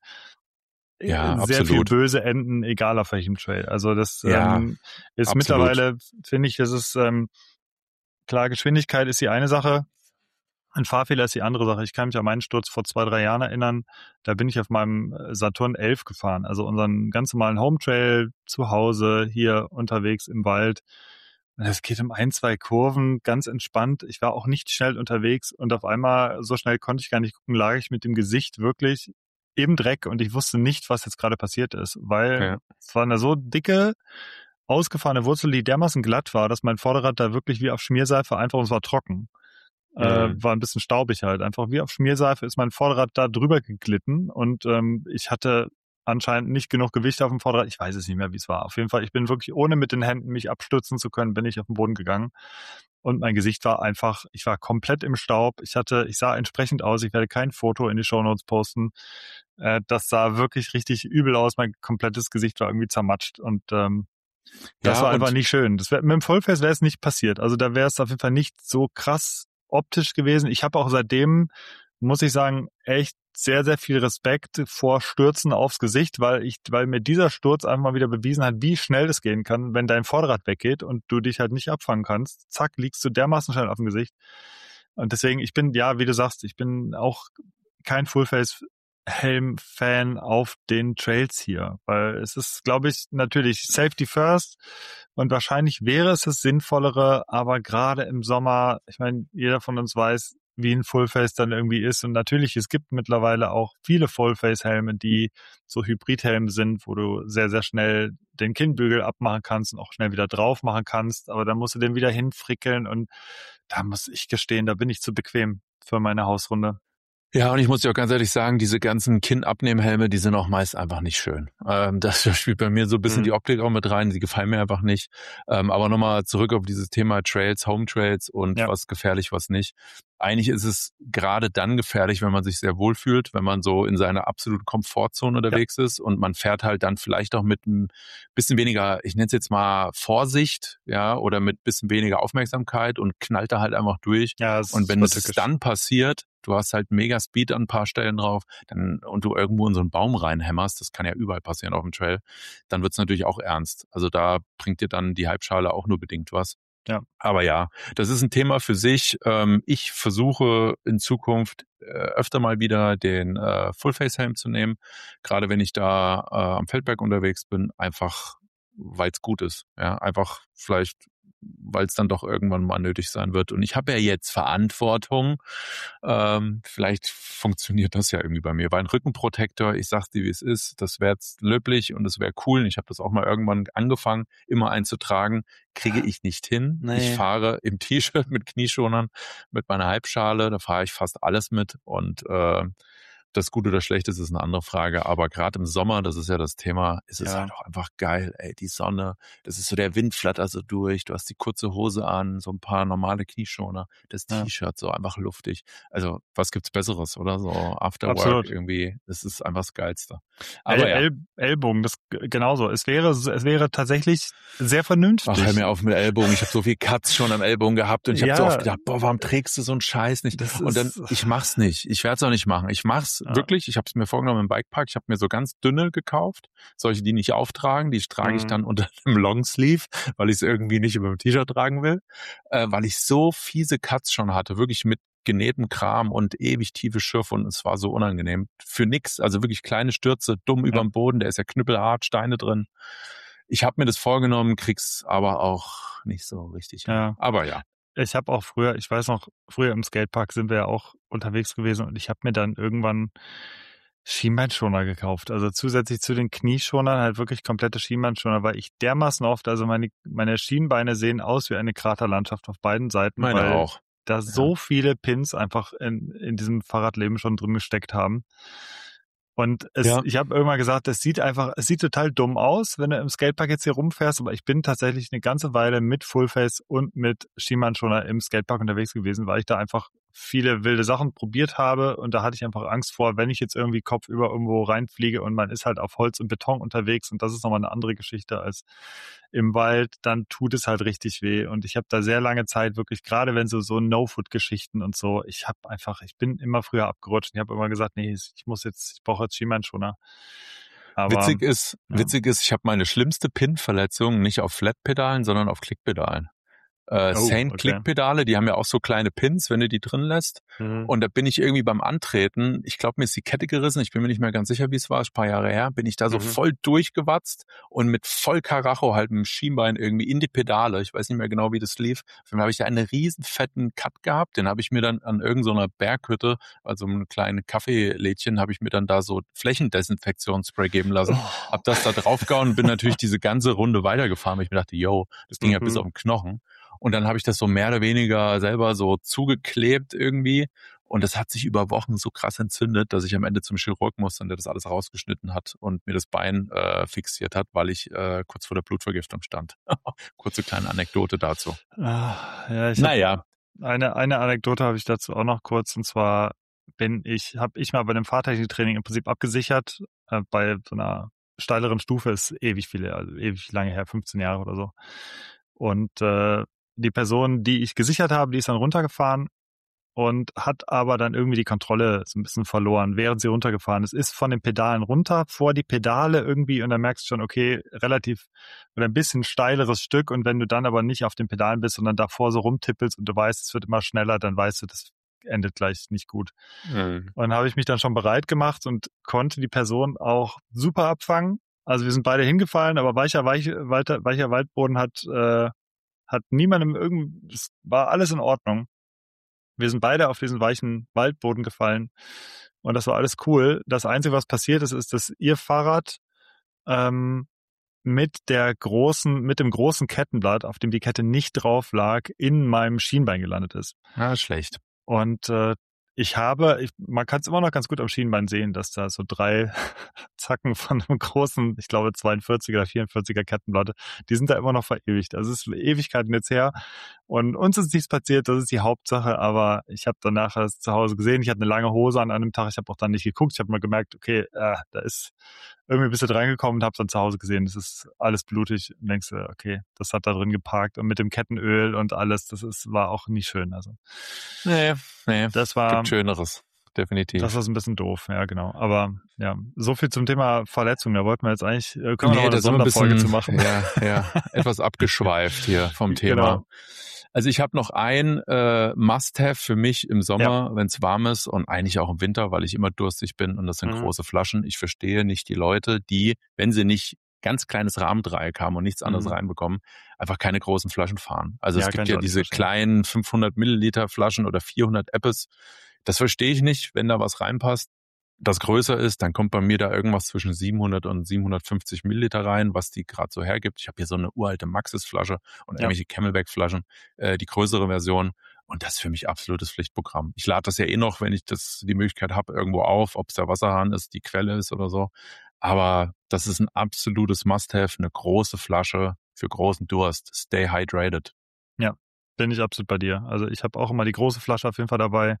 viel böse enden, egal auf welchem Trail. Also das ist mittlerweile, finde ich, das ist klar, Geschwindigkeit ist die eine Sache, ein Fahrfehler ist die andere Sache. Ich kann mich an meinen Sturz vor 2, 3 Jahren erinnern, da bin ich auf meinem Saturn 11 gefahren, also unseren ganz normalen Home Trail zu Hause, hier unterwegs im Wald. Es geht um 1, 2 Kurven, ganz entspannt. Ich war auch nicht schnell unterwegs und auf einmal, so schnell konnte ich gar nicht gucken, lag ich mit dem Gesicht wirklich im Dreck und ich wusste nicht, was jetzt gerade passiert ist, weil es war eine so dicke, ausgefahrene Wurzel, die dermaßen glatt war, dass mein Vorderrad da wirklich wie auf Schmierseife einfach, und es war trocken, war ein bisschen staubig halt, einfach wie auf Schmierseife ist mein Vorderrad da drüber geglitten und ich hatte anscheinend nicht genug Gewicht auf dem Vorderrad, ich weiß es nicht mehr, wie es war. Auf jeden Fall, ich bin wirklich, ohne mit den Händen mich abstützen zu können, bin ich auf den Boden gegangen. Und mein Gesicht war einfach, ich war komplett im Staub. Ich sah entsprechend aus. Ich werde kein Foto in die Shownotes posten. Das sah wirklich richtig übel aus. Mein komplettes Gesicht war irgendwie zermatscht und das war einfach nicht schön. Mit dem Vollface wäre es nicht passiert. Also da wäre es auf jeden Fall nicht so krass optisch gewesen. Ich habe auch seitdem, muss ich sagen, echt sehr, sehr viel Respekt vor Stürzen aufs Gesicht, weil mir dieser Sturz einfach mal wieder bewiesen hat, wie schnell das gehen kann, wenn dein Vorderrad weggeht und du dich halt nicht abfangen kannst. Zack, liegst du dermaßen schnell auf dem Gesicht. Und deswegen, ich bin, ja, wie du sagst, ich bin auch kein Fullface-Helm-Fan auf den Trails hier, weil es ist, glaube ich, natürlich Safety first und wahrscheinlich wäre es das Sinnvollere, aber gerade im Sommer, ich meine, jeder von uns weiß, wie ein Fullface dann irgendwie ist. Und natürlich, es gibt mittlerweile auch viele Fullface-Helme, die so Hybridhelme sind, wo du sehr, sehr schnell den Kinnbügel abmachen kannst und auch schnell wieder drauf machen kannst. Aber dann musst du den wieder hinfrickeln und da muss ich gestehen, da bin ich zu bequem für meine Hausrunde. Ja, und ich muss dir auch ganz ehrlich sagen, diese ganzen Kinnabnehmhelme, die sind auch meist einfach nicht schön. Das spielt bei mir so ein bisschen die Optik auch mit rein, die gefallen mir einfach nicht. Aber nochmal zurück auf dieses Thema Trails, Home Trails und Ja. was gefährlich, was nicht. Eigentlich ist es gerade dann gefährlich, wenn man sich sehr wohl fühlt, wenn man so in seiner absoluten Komfortzone unterwegs ist und man fährt halt dann vielleicht auch mit ein bisschen weniger, ich nenne es jetzt mal Vorsicht, ja, oder mit ein bisschen weniger Aufmerksamkeit und knallt da halt einfach durch. Ja, das Und ist wenn super es tückisch. dann passiert, du hast halt mega Speed an ein paar Stellen drauf, und du irgendwo in so einen Baum reinhämmerst, das kann ja überall passieren auf dem Trail, dann wird's natürlich auch ernst. Also da bringt dir dann die Halbschale auch nur bedingt was. Ja. Aber ja, das ist ein Thema für sich. Ich versuche in Zukunft öfter mal wieder den Full-Face-Helm zu nehmen, gerade wenn ich da am Feldberg unterwegs bin, einfach weil es gut ist. Ja, einfach vielleicht, weil es dann doch irgendwann mal nötig sein wird. Und ich habe ja jetzt Verantwortung. Vielleicht funktioniert das ja irgendwie bei mir. Weil ein Rückenprotektor, ich sag's dir, wie es ist, das wäre jetzt löblich und es wäre cool. Ich habe das auch mal irgendwann angefangen, immer einzutragen. Kriege ich nicht hin. Nee. Ich fahre im T-Shirt mit Knieschonern, mit meiner Halbschale, da fahre ich fast alles mit und das Gute oder Schlechte ist eine andere Frage, aber gerade im Sommer, das ist ja das Thema, ist es halt auch einfach geil, ey, die Sonne, das ist so, der Wind flattert so durch, du hast die kurze Hose an, so ein paar normale Knieschoner, das T-Shirt so einfach luftig. Also, was gibt's Besseres, oder? So Afterwork irgendwie, das ist einfach das Geilste. Aber Ellbogen, das genauso. Es wäre tatsächlich sehr vernünftig. Ach, hör mir auf mit Ellbogen. Ich habe so viel Cuts schon am Ellbogen gehabt und ich habe so oft gedacht, boah, warum trägst du so einen Scheiß nicht? Und dann, ich mach's nicht. Ich werde es auch nicht machen. Ich mach's wirklich. Ich habe es mir vorgenommen im Bikepark. Ich habe mir so ganz dünne gekauft. Solche, die nicht auftragen. Die trage ich dann unter einem Longsleeve, weil ich es irgendwie nicht über dem T-Shirt tragen will. Weil ich so fiese Cuts schon hatte. Wirklich mit genähtem Kram und ewig tiefe Schürfe und es war so unangenehm. Für nix. Also wirklich kleine Stürze, dumm überm Boden. Der ist ja knüppelhart, Steine drin. Ich habe mir das vorgenommen, krieg's aber auch nicht so richtig. Ja. Aber ja. Ich habe auch früher, ich weiß noch, früher im Skatepark sind wir ja auch unterwegs gewesen und ich habe mir dann irgendwann Schienbeinschoner gekauft. Also zusätzlich zu den Knieschonern halt wirklich komplette Schienbeinschoner, weil ich dermaßen oft, also meine Schienbeine sehen aus wie eine Kraterlandschaft auf beiden Seiten, Meine weil auch. da so viele Pins einfach in diesem Fahrradleben schon drin gesteckt haben. Und ich habe irgendwann gesagt, es sieht total dumm aus, wenn du im Skatepark jetzt hier rumfährst, aber ich bin tatsächlich eine ganze Weile mit Fullface und mit Schienbeinschoner im Skatepark unterwegs gewesen, weil ich da einfach viele wilde Sachen probiert habe und da hatte ich einfach Angst vor, wenn ich jetzt irgendwie kopfüber irgendwo reinfliege und man ist halt auf Holz und Beton unterwegs und das ist nochmal eine andere Geschichte als im Wald, dann tut es halt richtig weh und ich habe da sehr lange Zeit wirklich, gerade wenn so No-Foot-Geschichten und so, ich bin immer früher abgerutscht und ich habe immer gesagt, nee, ich brauche jetzt Schienbeinschoner. Aber witzig ist, ich habe meine schlimmste Pin-Verletzung nicht auf Flat-Pedalen, sondern auf Klickpedalen. Sane-Klickpedale, die haben ja auch so kleine Pins, wenn du die drin lässt. Und da bin ich irgendwie beim Antreten, ich glaube, mir ist die Kette gerissen, ich bin mir nicht mehr ganz sicher, wie es war, ist ein paar Jahre her, bin ich da so voll durchgewatzt und mit voll Karacho halt mit dem Schienbein irgendwie in die Pedale, ich weiß nicht mehr genau, wie das lief. Dann habe ich da einen riesen fetten Cut gehabt, den habe ich mir dann an irgendeiner Berghütte, also einem kleinen Kaffeelädchen, habe ich mir dann da so Flächendesinfektionsspray geben lassen, hab das da draufgehauen und bin natürlich diese ganze Runde weitergefahren, weil ich mir dachte, yo, das ging ja bis auf den Knochen. Und dann habe ich das so mehr oder weniger selber so zugeklebt irgendwie. Und das hat sich über Wochen so krass entzündet, dass ich am Ende zum Chirurg musste und der das alles rausgeschnitten hat und mir das Bein fixiert hat, weil ich kurz vor der Blutvergiftung stand. Kurze kleine Anekdote dazu. Eine Anekdote habe ich dazu auch noch kurz. Und zwar habe ich mal bei dem Fahrtechniktraining im Prinzip abgesichert, bei so einer steileren Stufe, ist ewig lange her, 15 Jahre oder so. Und die Person, die ich gesichert habe, die ist dann runtergefahren und hat aber dann irgendwie die Kontrolle so ein bisschen verloren, während sie runtergefahren ist. Ist von den Pedalen runter, vor die Pedale irgendwie und dann merkst du schon, okay, relativ oder ein bisschen steileres Stück und wenn du dann aber nicht auf den Pedalen bist, sondern davor so rumtippelst und du weißt, es wird immer schneller, dann weißt du, das endet gleich nicht gut. Und dann habe ich mich dann schon bereit gemacht und konnte die Person auch super abfangen. Also wir sind beide hingefallen, aber weicher Waldboden hat niemandem es war alles in Ordnung. Wir sind beide auf diesen weichen Waldboden gefallen und das war alles cool. Das Einzige, was passiert ist, ist, dass ihr Fahrrad mit dem großen Kettenblatt, auf dem die Kette nicht drauf lag, in meinem Schienbein gelandet ist. Ja, schlecht. Und Man kann es immer noch ganz gut am Schienbein sehen, dass da so 3 Zacken von einem großen, ich glaube 42er oder 44er Kettenblatt, die sind da immer noch verewigt. Also es ist Ewigkeiten jetzt her und uns ist nichts passiert, das ist die Hauptsache, aber ich habe danach das zu Hause gesehen, ich hatte eine lange Hose an einem Tag, ich habe auch dann nicht geguckt, ich habe mal gemerkt, okay, da ist irgendwie ein bisschen reingekommen und habe dann zu Hause gesehen, das ist alles blutig und denkst du, okay, das hat da drin geparkt und mit dem Kettenöl und alles, war auch nicht schön, also. Nee, Das war gibt Schöneres, definitiv. Das ist ein bisschen doof, ja, genau. Aber ja, so viel zum Thema Verletzung. Da wollten wir jetzt eigentlich, können wir noch mal eine Sonderfolge zu machen. Ja, etwas abgeschweift hier vom Thema. Genau. Also ich habe noch ein Must-Have für mich im Sommer, wenn es warm ist und eigentlich auch im Winter, weil ich immer durstig bin und das sind große Flaschen. Ich verstehe nicht die Leute, die, wenn sie nicht ganz kleines Rahmendreieck haben und nichts anderes reinbekommen, einfach keine großen Flaschen fahren. Also es gibt ja diese kleinen 500 Milliliter Flaschen oder 400 Eppes. Das verstehe ich nicht, wenn da was reinpasst, das größer ist, dann kommt bei mir da irgendwas zwischen 700 und 750 Milliliter rein, was die gerade so hergibt. Ich habe hier so eine uralte Maxis-Flasche und irgendwelche Camelback-Flaschen, die größere Version. Und das ist für mich absolutes Pflichtprogramm. Ich lade das ja noch, wenn ich die Möglichkeit habe, irgendwo auf, ob es der Wasserhahn ist, die Quelle ist oder so. Aber das ist ein absolutes Must-Have, eine große Flasche für großen Durst. Stay hydrated. Ja, bin ich absolut bei dir. Also ich habe auch immer die große Flasche auf jeden Fall dabei.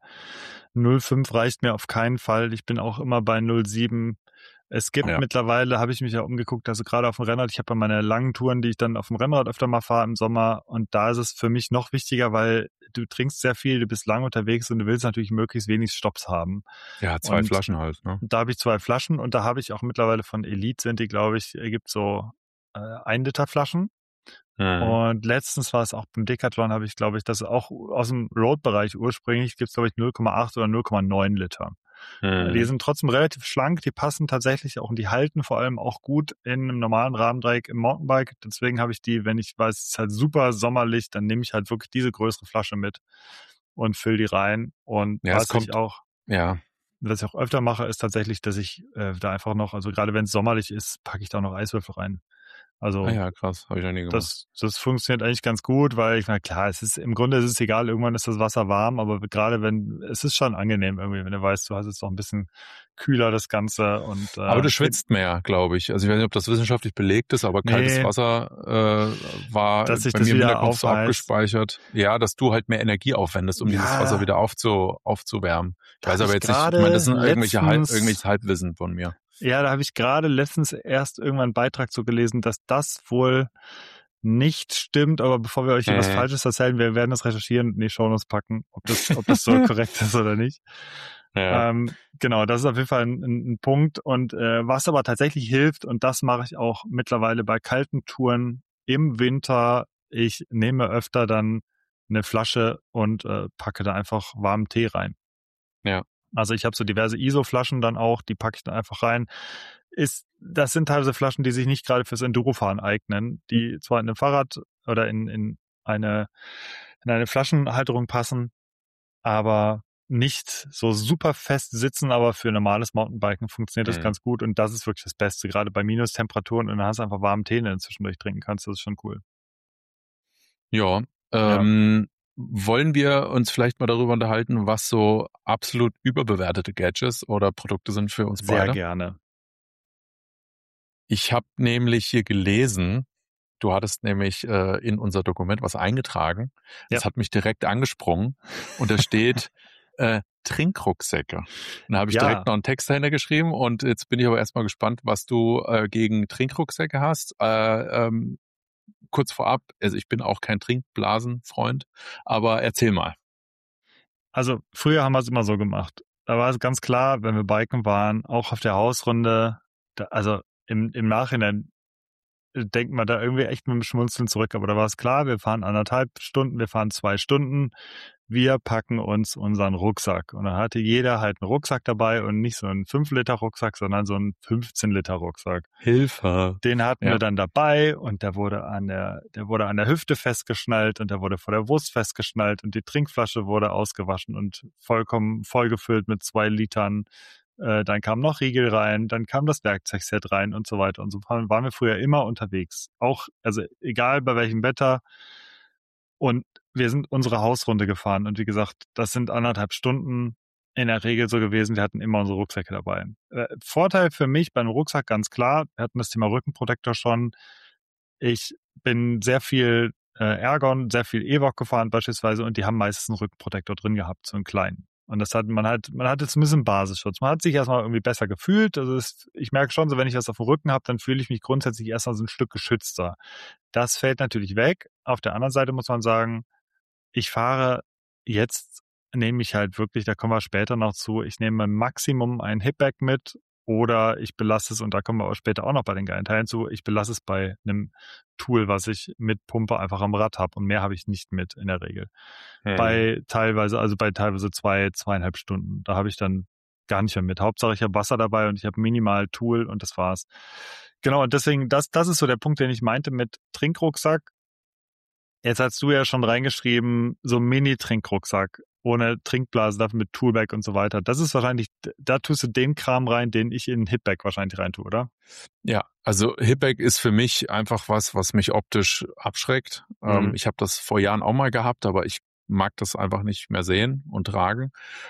0,5 reicht mir auf keinen Fall. Ich bin auch immer bei 0,7. Es gibt mittlerweile, habe ich mich ja umgeguckt, also gerade auf dem Rennrad, ich habe ja meine langen Touren, die ich dann auf dem Rennrad öfter mal fahre im Sommer und da ist es für mich noch wichtiger, weil du trinkst sehr viel, du bist lang unterwegs und du willst natürlich möglichst wenig Stopps haben. Ja, 2 Flaschen halt, ne? Da habe ich 2 Flaschen und da habe ich auch mittlerweile von Elite sind die, glaube ich, gibt so 1 Liter Flaschen. Und letztens war es auch beim Decathlon, habe ich, glaube ich, das auch aus dem Road-Bereich ursprünglich, gibt es, glaube ich, 0,8 oder 0,9 Liter. Die sind trotzdem relativ schlank, die passen tatsächlich auch und die halten vor allem auch gut in einem normalen Rahmendreieck im Mountainbike. Deswegen habe ich die, wenn ich weiß, es ist halt super sommerlich, dann nehme ich halt wirklich diese größere Flasche mit und fülle die rein. Und was ich auch öfter mache, ist tatsächlich, dass ich da einfach noch, also gerade wenn es sommerlich ist, packe ich da noch Eiswürfel rein. Also ja, krass, habe ich noch nie gemacht. Das funktioniert eigentlich ganz gut, weil ich meine, klar, im Grunde ist es egal, irgendwann ist das Wasser warm, aber gerade es ist schon angenehm irgendwie, wenn du weißt, du hast jetzt noch ein bisschen kühler das Ganze und aber du schwitzt mehr, glaube ich. Also ich weiß nicht, ob das wissenschaftlich belegt ist, aber kaltes Wasser war bei mir im Hinterkopf so abgespeichert. Ja, dass du halt mehr Energie aufwendest, um dieses Wasser wieder aufzuwärmen. Ich weiß aber jetzt nicht, ich meine, das sind irgendwelches Halbwissen von mir. Ja, da habe ich gerade letztens erst irgendwann einen Beitrag zu gelesen, dass das wohl nicht stimmt, aber bevor wir euch hier was Falsches erzählen, wir werden das recherchieren und in die Shownotes packen, ob das so korrekt ist oder nicht. Ja. Genau, das ist auf jeden Fall ein Punkt und was aber tatsächlich hilft und das mache ich auch mittlerweile bei kalten Touren im Winter, ich nehme öfter dann eine Flasche und packe da einfach warmen Tee rein. Ja. Also ich habe so diverse ISO-Flaschen dann auch, die packe ich dann einfach rein. Das sind teilweise Flaschen, die sich nicht gerade fürs Endurofahren eignen, die zwar in ein Fahrrad oder in eine Flaschenhalterung passen, aber nicht so super fest sitzen, aber für normales Mountainbiken funktioniert das ganz gut und das ist wirklich das Beste, gerade bei Minustemperaturen und dann hast du einfach warmen Tee, den du zwischendurch trinken kannst, das ist schon cool. Ja, wollen wir uns vielleicht mal darüber unterhalten, was so absolut überbewertete Gadgets oder Produkte sind für uns beide? Sehr gerne. Ich habe nämlich hier gelesen, du hattest nämlich in unser Dokument was eingetragen. Das hat mich direkt angesprungen und da steht Trinkrucksäcke. Und da habe ich direkt noch einen Text dahinter geschrieben und jetzt bin ich aber erstmal gespannt, was du gegen Trinkrucksäcke hast. Kurz vorab, also ich bin auch kein Trinkblasenfreund, aber erzähl mal. Also früher haben wir es immer so gemacht. Da war es ganz klar, wenn wir biken waren, auch auf der Hausrunde, also im Nachhinein denkt man da irgendwie echt mit dem Schmunzeln zurück, aber da war es klar, wir fahren 1,5 Stunden, wir fahren 2 Stunden, wir packen uns unseren Rucksack. Und dann hatte jeder halt einen Rucksack dabei und nicht so einen 5-Liter-Rucksack, sondern so einen 15-Liter-Rucksack. Hilfe. Den hatten wir dann dabei und der wurde an der Hüfte festgeschnallt und der wurde vor der Brust festgeschnallt und die Trinkflasche wurde ausgewaschen und vollkommen vollgefüllt mit 2 Litern. Dann kam noch Riegel rein, dann kam das Werkzeugset rein und so weiter. Und so waren wir früher immer unterwegs. Auch, also egal bei welchem Wetter. Und wir sind unsere Hausrunde gefahren. Und wie gesagt, das sind 1,5 Stunden. in der Regel so gewesen, wir hatten immer unsere Rucksäcke dabei. Vorteil für mich beim Rucksack ganz klar, wir hatten das Thema Rückenprotektor schon. Ich bin sehr viel Ergon, sehr viel Evok gefahren beispielsweise und die haben meistens einen Rückenprotektor drin gehabt, so einen kleinen. Und das hat, man hatte zumindest einen Basisschutz. Man hat sich erstmal irgendwie besser gefühlt. Also ich merke schon so, wenn ich was auf dem Rücken habe, dann fühle ich mich grundsätzlich erstmal so ein Stück geschützter. Das fällt natürlich weg. Auf der anderen Seite muss man sagen, ich fahre jetzt, nehme ich halt wirklich, da kommen wir später noch zu, ich nehme im Maximum ein Hipbag mit oder ich belasse es, und da kommen wir auch später auch noch bei den geilen Teilen zu, ich belasse es bei einem Tool, was ich mit Pumpe einfach am Rad habe und mehr habe ich nicht mit in der Regel. Bei teilweise 2,5 Stunden, da habe ich dann gar nicht mehr mit. Hauptsache ich habe Wasser dabei und ich habe minimal Tool und das war's. Genau, und deswegen, das ist so der Punkt, den ich meinte mit Trinkrucksack. Jetzt hast du ja schon reingeschrieben, so Mini-Trinkrucksack ohne Trinkblase, dafür mit Toolbag und so weiter. Das ist wahrscheinlich, da tust du den Kram rein, den ich in Hipbag wahrscheinlich rein tue, oder? Ja, also Hipbag ist für mich einfach was mich optisch abschreckt. Ich habe das vor Jahren auch mal gehabt, aber ich mag das einfach nicht mehr sehen und tragen.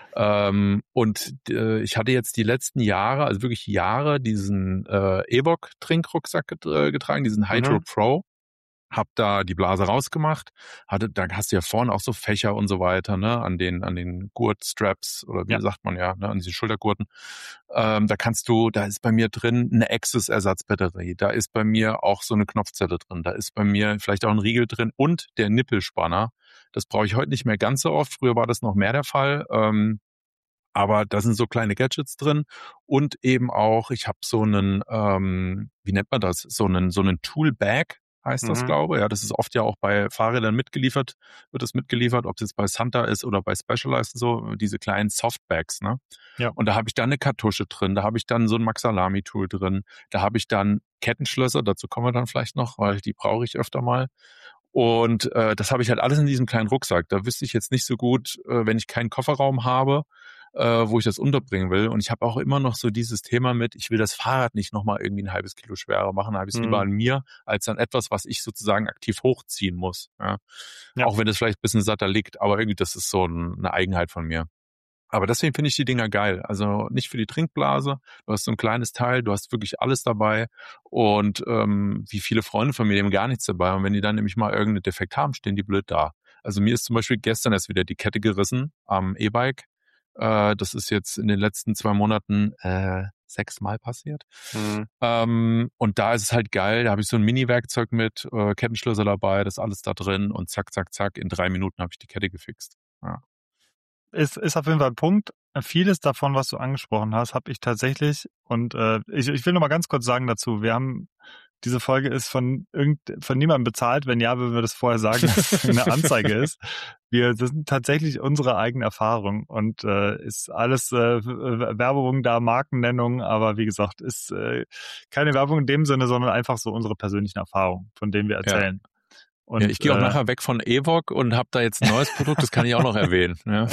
Ich hatte jetzt die letzten Jahre, also wirklich Jahre, diesen Evok-Trinkrucksack getragen, diesen Hydro Pro. Hab da die Blase rausgemacht, da hast du ja vorne auch so Fächer und so weiter, ne, an den Gurtstraps oder wie sagt man ja, ne, an diesen Schultergurten. Da ist bei mir drin eine Axis-Ersatzbatterie, da ist bei mir auch so eine Knopfzelle drin, da ist bei mir vielleicht auch ein Riegel drin und der Nippelspanner. Das brauche ich heute nicht mehr ganz so oft, früher war das noch mehr der Fall. Aber da sind so kleine Gadgets drin und eben auch, ich habe so einen, wie nennt man das, so einen Toolbag, heißt das, glaube ich. Ja, das ist oft ja auch bei Fahrrädern mitgeliefert, wird das mitgeliefert, ob es jetzt bei Santa ist oder bei Specialized, so diese kleinen Softbags, ne? Ja. Und da habe ich dann eine Kartusche drin, da habe ich dann so ein Maxalami-Tool drin, da habe ich dann Kettenschlösser, dazu kommen wir dann vielleicht noch, weil die brauche ich öfter mal. Und das habe ich halt alles in diesem kleinen Rucksack. Da wüsste ich jetzt nicht so gut, wenn ich keinen Kofferraum habe, wo ich das unterbringen will. Und ich habe auch immer noch so dieses Thema mit, ich will das Fahrrad nicht nochmal irgendwie ein halbes Kilo schwerer machen, habe ich es lieber an mir, als an etwas, was ich sozusagen aktiv hochziehen muss. Ja. Auch wenn das vielleicht ein bisschen satter liegt, aber irgendwie das ist so eine Eigenheit von mir. Aber deswegen finde ich die Dinger geil. Also nicht für die Trinkblase. Du hast so ein kleines Teil, du hast wirklich alles dabei. Und wie viele Freunde von mir, die haben gar nichts dabei. Und wenn die dann nämlich mal irgendeinen Defekt haben, stehen die blöd da. Also mir ist zum Beispiel gestern erst wieder die Kette gerissen am E-Bike. Das ist jetzt in den letzten 2 Monaten 6-mal passiert. Und da ist es halt geil. Da habe ich so ein Mini-Werkzeug mit, Kettenschlösser dabei, das ist alles da drin. Und zack, zack, zack, in 3 Minuten habe ich die Kette gefixt. Ja. Ist auf jeden Fall ein Punkt. Vieles davon, was du angesprochen hast, habe ich tatsächlich, und ich will noch mal ganz kurz sagen dazu, diese Folge ist von niemandem bezahlt. Wenn ja, würden wir das vorher sagen, dass es eine Anzeige ist. Das sind tatsächlich unsere eigene Erfahrung und ist alles Werbung da, Markennennung, aber wie gesagt, ist keine Werbung in dem Sinne, sondern einfach so unsere persönlichen Erfahrungen, von denen wir erzählen. Ja. Und, ja, ich gehe auch nachher weg von Evok und habe da jetzt ein neues Produkt, das kann ich auch noch erwähnen. Ja.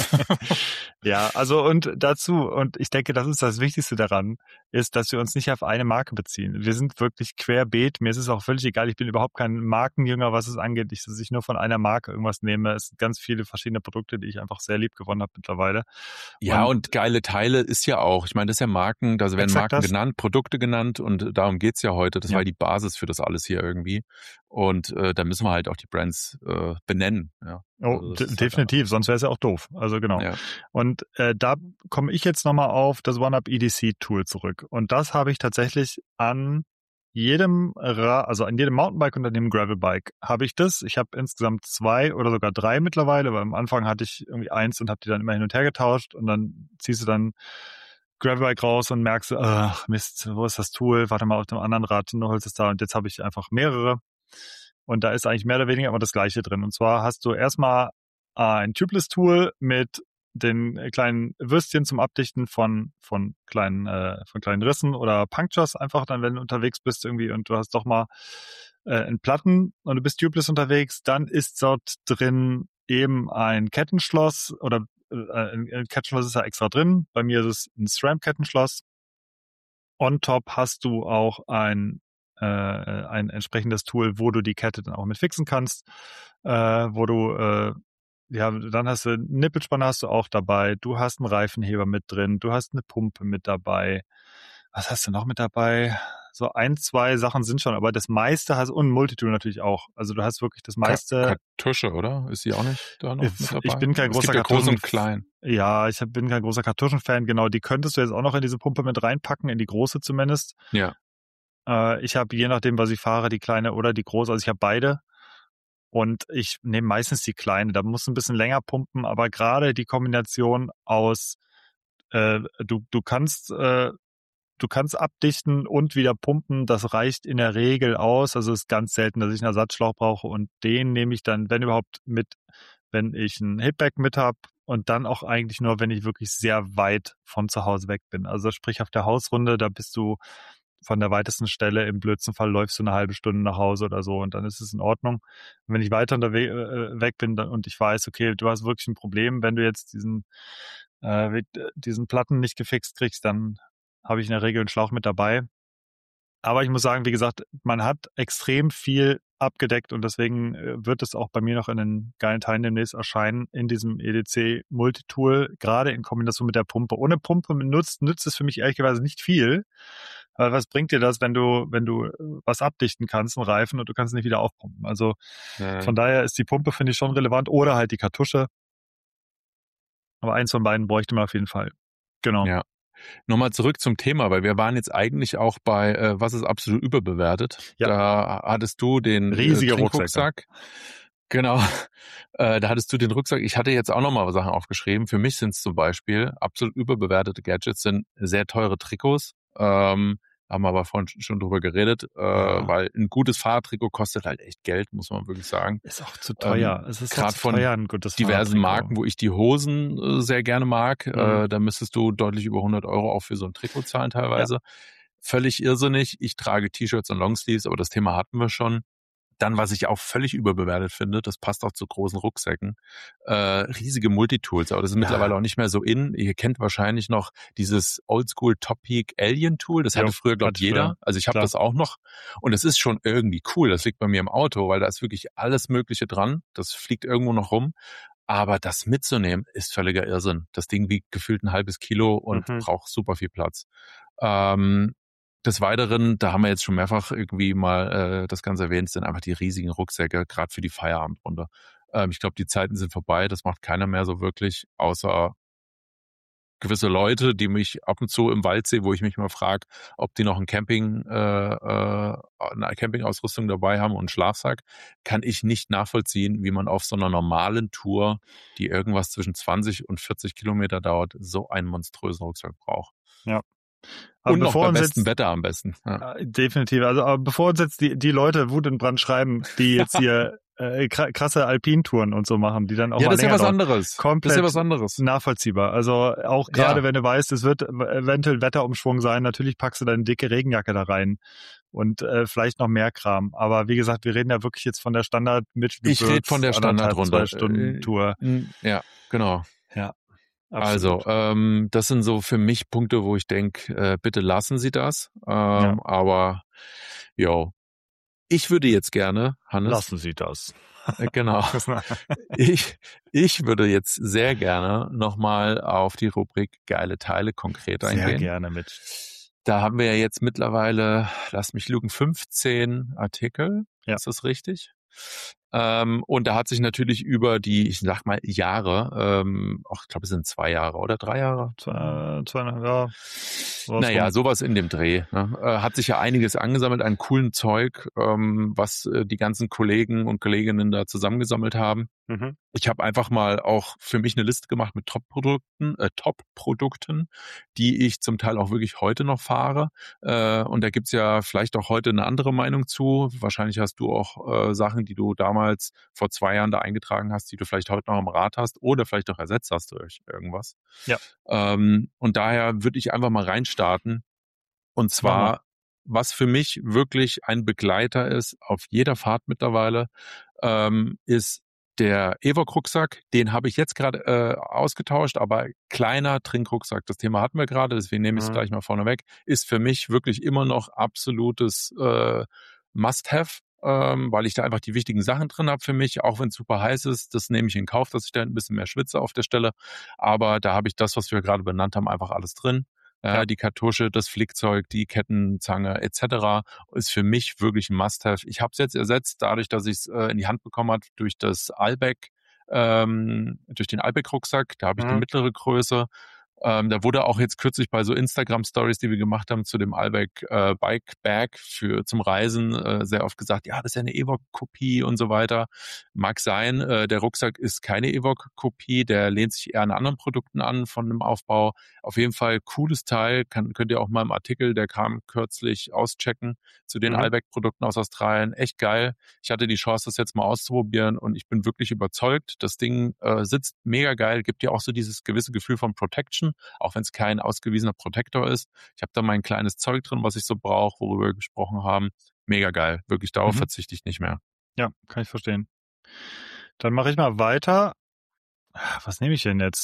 Ja, also und dazu, und ich denke, das ist das Wichtigste daran, ist, dass wir uns nicht auf eine Marke beziehen. Wir sind wirklich querbeet. Mir ist es auch völlig egal. Ich bin überhaupt kein Markenjünger, was es angeht. Dass ich nur von einer Marke irgendwas nehme. Es sind ganz viele verschiedene Produkte, die ich einfach sehr lieb gewonnen habe mittlerweile. Ja, und geile Teile ist ja auch, ich meine, das ist ja Marken, da werden Marken genannt, Produkte genannt und darum geht's ja heute. Das war die Basis für das alles hier irgendwie. Und da müssen wir halt auch die Brands benennen. Ja. Oh, also definitiv, sonst wäre es ja auch doof. Also genau. Ja. Und da komme ich jetzt nochmal auf das OneUp EDC Tool zurück. Und das habe ich tatsächlich an jedem Mountainbike und an jedem Gravelbike habe ich das. Ich habe insgesamt 2 oder sogar 3 mittlerweile, weil am Anfang hatte ich irgendwie 1 und habe die dann immer hin und her getauscht und dann ziehst du dann Gravelbike raus und merkst, ach Mist, wo ist das Tool? Warte mal auf dem anderen Rad und du holst es da und jetzt habe ich einfach mehrere. Und da ist eigentlich mehr oder weniger immer das Gleiche drin. Und zwar hast du erstmal ein Tubeless-Tool mit den kleinen Würstchen zum Abdichten von kleinen Rissen oder Punctures einfach dann, wenn du unterwegs bist irgendwie und du hast doch mal einen Platten und du bist tubeless unterwegs, dann ist dort drin eben ein Kettenschloss oder ein Kettenschloss ist ja extra drin. Bei mir ist es ein SRAM-Kettenschloss. On top hast du auch ein entsprechendes Tool, wo du die Kette dann auch mit fixen kannst, wo du ja, dann hast du Nippelspanne hast du auch dabei, du hast einen Reifenheber mit drin, du hast eine Pumpe mit dabei. Was hast du noch mit dabei? So 1, 2 Sachen sind schon, aber das meiste hast und ein Multitool natürlich auch. Also du hast wirklich das meiste. Kartusche, oder? Ist sie auch nicht da noch mit dabei? Ich bin kein großer Kartuschen. Groß und klein. Ja, bin kein großer Kartuschen-Fan. Genau, die könntest du jetzt auch noch in diese Pumpe mit reinpacken, in die große zumindest. Ja. Ich habe je nachdem, was ich fahre, die kleine oder die große. Also ich habe beide. Und ich nehme meistens die kleine. Da musst du ein bisschen länger pumpen, aber gerade die Kombination aus du kannst abdichten und wieder pumpen, das reicht in der Regel aus. Also es ist ganz selten, dass ich einen Ersatzschlauch brauche und den nehme ich dann, wenn überhaupt, mit, wenn ich ein Hitbag mit habe und dann auch eigentlich nur, wenn ich wirklich sehr weit von zu Hause weg bin. Also sprich auf der Hausrunde, da bist du von der weitesten Stelle, im blödsten Fall läufst du eine halbe Stunde nach Hause oder so und dann ist es in Ordnung. Und wenn ich weiter weg bin und ich weiß, okay, du hast wirklich ein Problem, wenn du jetzt diesen Platten nicht gefixt kriegst, dann habe ich in der Regel einen Schlauch mit dabei. Aber ich muss sagen, wie gesagt, man hat extrem viel abgedeckt und deswegen wird es auch bei mir noch in den geilen Teilen demnächst erscheinen in diesem EDC Multitool, gerade in Kombination mit der Pumpe. Ohne Pumpe nützt es für mich ehrlicherweise nicht viel. Weil was bringt dir das, wenn du was abdichten kannst, einen Reifen, und du kannst nicht wieder aufpumpen? Also von daher ist die Pumpe, finde ich, schon relevant oder halt die Kartusche. Aber eins von beiden bräuchte man auf jeden Fall. Genau. Ja. Nochmal zurück zum Thema, weil wir waren jetzt eigentlich auch bei, was ist absolut überbewertet. Ja. Da hattest du den riesiger Rucksack. Genau, da hattest du den Rucksack. Ich hatte jetzt auch nochmal Sachen aufgeschrieben. Für mich sind es zum Beispiel absolut überbewertete Gadgets, sind sehr teure Trikots. Haben wir aber vorhin schon drüber geredet, weil ein gutes Fahrradtrikot kostet halt echt Geld, muss man wirklich sagen. Ist auch zu teuer. Es ist gerade von teuer, ein gutes diversen Marken, wo ich die Hosen sehr gerne mag. Da müsstest du deutlich über 100 € auch für so ein Trikot zahlen teilweise. Ja. Völlig irrsinnig. Ich trage T-Shirts und Longsleeves, aber das Thema hatten wir schon. Dann, was ich auch völlig überbewertet finde, das passt auch zu großen Rucksäcken, riesige Multitools, aber das ist mittlerweile auch nicht mehr so in. Ihr kennt wahrscheinlich noch dieses Oldschool Top-Peak Alien Tool, das hatte früher, glaube ich, jeder. Also ich habe das auch noch und es ist schon irgendwie cool, das liegt bei mir im Auto, weil da ist wirklich alles Mögliche dran, das fliegt irgendwo noch rum. Aber das mitzunehmen ist völliger Irrsinn. Das Ding wiegt gefühlt ein halbes Kilo und braucht super viel Platz. Des Weiteren, da haben wir jetzt schon mehrfach irgendwie mal das Ganze erwähnt, sind einfach die riesigen Rucksäcke, gerade für die Feierabendrunde. Ich glaube, die Zeiten sind vorbei, das macht keiner mehr so wirklich, außer gewisse Leute, die mich ab und zu im Wald sehen, wo ich mich mal frage, ob die noch eine Campingausrüstung dabei haben und einen Schlafsack, kann ich nicht nachvollziehen, wie man auf so einer normalen Tour, die irgendwas zwischen 20 und 40 Kilometer dauert, so einen monströsen Rucksack braucht. Ja. Aber und noch beim besten Wetter am besten. Ja. Definitiv. Also aber bevor uns jetzt die Leute Wut und Brand schreiben, die jetzt hier krasse Alpintouren und so machen, die dann auch das ist ja was anderes. Komplett das ist ja was anderes. Nachvollziehbar. Also auch gerade wenn du weißt, es wird eventuell Wetterumschwung sein, natürlich packst du deine dicke Regenjacke da rein und vielleicht noch mehr Kram. Aber wie gesagt, wir reden ja wirklich jetzt von der Standard-Mittelgebirgs. Ich rede von der Standardrunde. 2-Stunden-Tour. Ja, genau. Ja. Absolut. Also, das sind so für mich Punkte, wo ich denke, bitte lassen Sie das. Aber, ich würde jetzt gerne, Hannes. Lassen Sie das. Genau. Ich würde jetzt sehr gerne nochmal auf die Rubrik geile Teile konkret eingehen. Sehr gerne mit. Da haben wir ja jetzt mittlerweile, lass mich lügen, 15 Artikel. Ja. Ist das richtig? Und da hat sich natürlich über die, ich sag mal, Jahre, ich glaube, es sind 2 Jahre oder 3 Jahre. 2,5 Jahre. Naja, sowas in dem Dreh. Ne? Hat sich ja einiges angesammelt an coolen Zeug, was die ganzen Kollegen und Kolleginnen da zusammengesammelt haben. Ich habe einfach mal auch für mich eine Liste gemacht mit Top-Produkten, die ich zum Teil auch wirklich heute noch fahre. Und da gibt's ja vielleicht auch heute eine andere Meinung zu. Wahrscheinlich hast du auch Sachen, die du damals vor 2 Jahren da eingetragen hast, die du vielleicht heute noch am Rad hast oder vielleicht auch ersetzt hast durch irgendwas. Ja. Und daher würde ich einfach mal reinstarten. Und zwar, was für mich wirklich ein Begleiter ist auf jeder Fahrt mittlerweile, ist der Evoque-Rucksack. Den habe ich jetzt gerade ausgetauscht, aber kleiner Trinkrucksack. Das Thema hatten wir gerade, deswegen nehme ich es gleich mal vorne weg. Ist für mich wirklich immer noch absolutes Must-Have. weil ich da einfach die wichtigen Sachen drin habe für mich, auch wenn es super heiß ist. Das nehme ich in Kauf, dass ich da ein bisschen mehr schwitze auf der Stelle. Aber da habe ich das, was wir gerade benannt haben, einfach alles drin. Ja. Die Kartusche, das Flickzeug, die Kettenzange etc. ist für mich wirklich ein Must-have. Ich habe es jetzt ersetzt, dadurch, dass ich es in die Hand bekommen habe durch das Albeck, durch den Albeck-Rucksack. Da habe ich die Mhm. mittlere Größe. Da wurde auch jetzt kürzlich bei so Instagram-Stories, die wir gemacht haben zu dem Albeck Bike Bag zum Reisen, sehr oft gesagt, ja, das ist ja eine Evoque-Kopie und so weiter. Mag sein, der Rucksack ist keine Evoque-Kopie, der lehnt sich eher an anderen Produkten an von dem Aufbau. Auf jeden Fall cooles Teil, könnt ihr auch mal im Artikel, der kam kürzlich, auschecken zu den Mhm. Albeck-Produkten aus Australien. Echt geil. Ich hatte die Chance, das jetzt mal auszuprobieren und ich bin wirklich überzeugt. Das Ding sitzt mega geil, gibt dir auch so dieses gewisse Gefühl von Protection, auch wenn es kein ausgewiesener Protektor ist. Ich habe da mein kleines Zeug drin, was ich so brauche, worüber wir gesprochen haben. Mega geil. Wirklich, darauf Mhm. verzichte ich nicht mehr. Ja, kann ich verstehen. Dann mache ich mal weiter. Was nehme ich denn jetzt?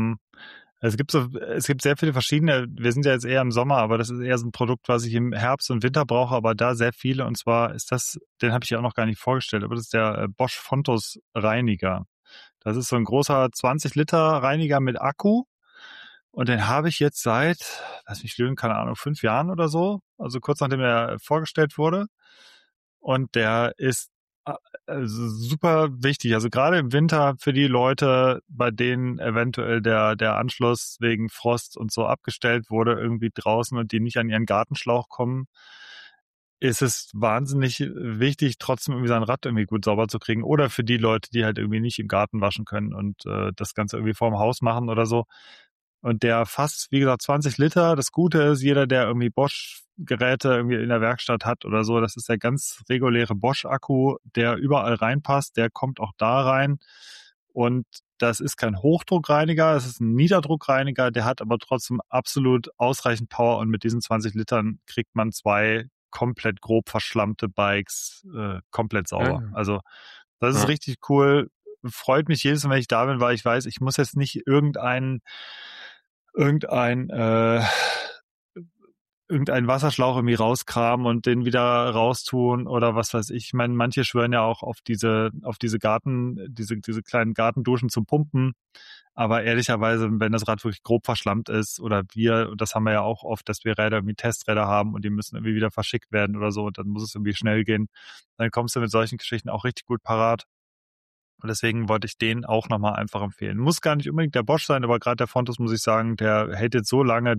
Es gibt sehr viele verschiedene. Wir sind ja jetzt eher im Sommer, aber das ist eher so ein Produkt, was ich im Herbst und Winter brauche, aber da sehr viele. Und zwar ist das, den habe ich ja auch noch gar nicht vorgestellt, aber das ist der Bosch Fontos Reiniger. Das ist so ein großer 20 Liter Reiniger mit Akku. Und den habe ich jetzt seit, lass mich lügen, keine Ahnung, 5 Jahren oder so. Also kurz nachdem er vorgestellt wurde. Und der ist also super wichtig. Also gerade im Winter für die Leute, bei denen eventuell der Anschluss wegen Frost und so abgestellt wurde, irgendwie draußen und die nicht an ihren Gartenschlauch kommen, ist es wahnsinnig wichtig, trotzdem irgendwie sein Rad irgendwie gut sauber zu kriegen. Oder für die Leute, die halt irgendwie nicht im Garten waschen können und das Ganze irgendwie vorm Haus machen oder so. Und der fasst, wie gesagt, 20 Liter. Das Gute ist, jeder, der irgendwie Bosch-Geräte irgendwie in der Werkstatt hat oder so, das ist der ganz reguläre Bosch-Akku, der überall reinpasst. Der kommt auch da rein. Und das ist kein Hochdruckreiniger, es ist ein Niederdruckreiniger, der hat aber trotzdem absolut ausreichend Power. Und mit diesen 20 Litern kriegt man 2 komplett grob verschlammte Bikes komplett sauber. Ja, Also das ist ja. richtig cool. Freut mich jedes Mal, wenn ich da bin, weil ich weiß, ich muss jetzt nicht irgendein irgendeinen Wasserschlauch irgendwie rauskramen und den wieder raustun oder was weiß ich. Ich meine, manche schwören ja auch auf diese kleinen Gartenduschen zum Pumpen. Aber ehrlicherweise, wenn das Rad wirklich grob verschlammt ist oder und das haben wir ja auch oft, dass wir Räder irgendwie Testräder haben und die müssen irgendwie wieder verschickt werden oder so und dann muss es irgendwie schnell gehen. Dann kommst du mit solchen Geschichten auch richtig gut parat. Und deswegen wollte ich den auch nochmal einfach empfehlen. Muss gar nicht unbedingt der Bosch sein, aber gerade der Fontos, muss ich sagen, der hält jetzt so lange,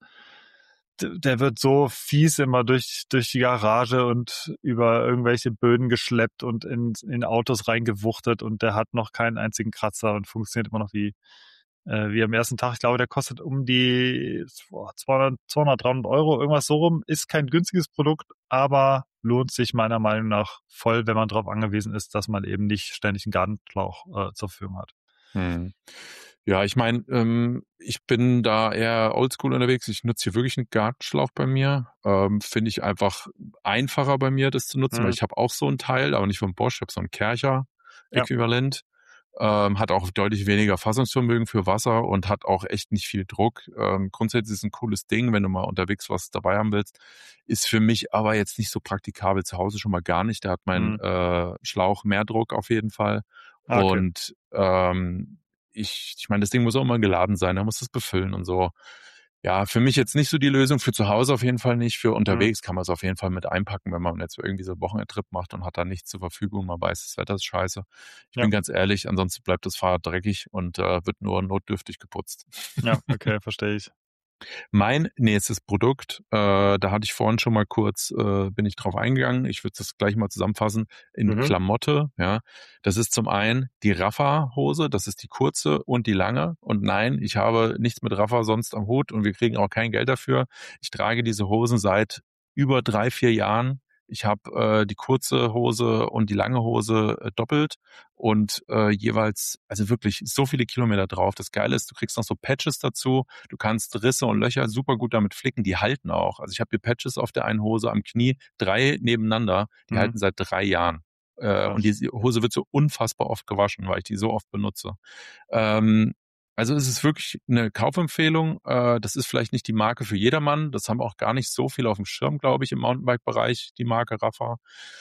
der wird so fies immer durch die Garage und über irgendwelche Böden geschleppt und in Autos reingewuchtet und der hat noch keinen einzigen Kratzer und funktioniert immer noch wie am ersten Tag. Ich glaube, der kostet um die 200, 300 Euro, irgendwas so rum. Ist kein günstiges Produkt, aber lohnt sich meiner Meinung nach voll, wenn man darauf angewiesen ist, dass man eben nicht ständig einen Gartenschlauch zur Verfügung hat. Hm. Ja, ich meine, ich bin da eher oldschool unterwegs. Ich nutze hier wirklich einen Gartenschlauch bei mir. Finde ich einfach einfacher bei mir, das zu nutzen, weil Mhm. ich habe auch so ein Teil, aber nicht von Bosch. Ich habe so ein Ja. Kärcher-Äquivalent. Hat auch deutlich weniger Fassungsvermögen für Wasser und hat auch echt nicht viel Druck. Grundsätzlich ist es ein cooles Ding, wenn du mal unterwegs was dabei haben willst. Ist für mich aber jetzt nicht so praktikabel zu Hause schon mal gar nicht. Da hat mein Mhm. Schlauch mehr Druck auf jeden Fall. Ah, okay. Und ich meine, das Ding muss auch immer geladen sein, da muss das befüllen und so. Ja, für mich jetzt nicht so die Lösung, für zu Hause auf jeden Fall nicht. Für Mhm. unterwegs kann man es auf jeden Fall mit einpacken, wenn man jetzt irgendwie so einen Wochenendtrip macht und hat da nichts zur Verfügung, man weiß, das Wetter ist scheiße. Ich Ja. bin ganz ehrlich, ansonsten bleibt das Fahrrad dreckig und wird nur notdürftig geputzt. Ja, okay, verstehe ich. Mein nächstes Produkt, da hatte ich vorhin schon mal kurz, bin ich drauf eingegangen. Ich würde das gleich mal zusammenfassen in Mhm. Klamotte. Ja, das ist zum einen die Raffa-Hose, das ist die kurze und die lange. Und nein, ich habe nichts mit Raffa sonst am Hut und wir kriegen auch kein Geld dafür. Ich trage diese Hosen seit über 3, 4 Jahren. Ich habe die kurze Hose und die lange Hose doppelt und jeweils, also wirklich so viele Kilometer drauf. Das Geile ist, du kriegst noch so Patches dazu. Du kannst Risse und Löcher super gut damit flicken. Die halten auch. Also ich habe hier Patches auf der einen Hose am Knie, 3 nebeneinander. Die Mhm. halten seit 3 Jahren. Und Krass. die Hose wird so unfassbar oft gewaschen, weil ich die so oft benutze. Ähm, Also es ist wirklich eine Kaufempfehlung. Das ist vielleicht nicht die Marke für jedermann. Das haben auch gar nicht so viel auf dem Schirm, glaube ich, im Mountainbike-Bereich, die Marke Rapha.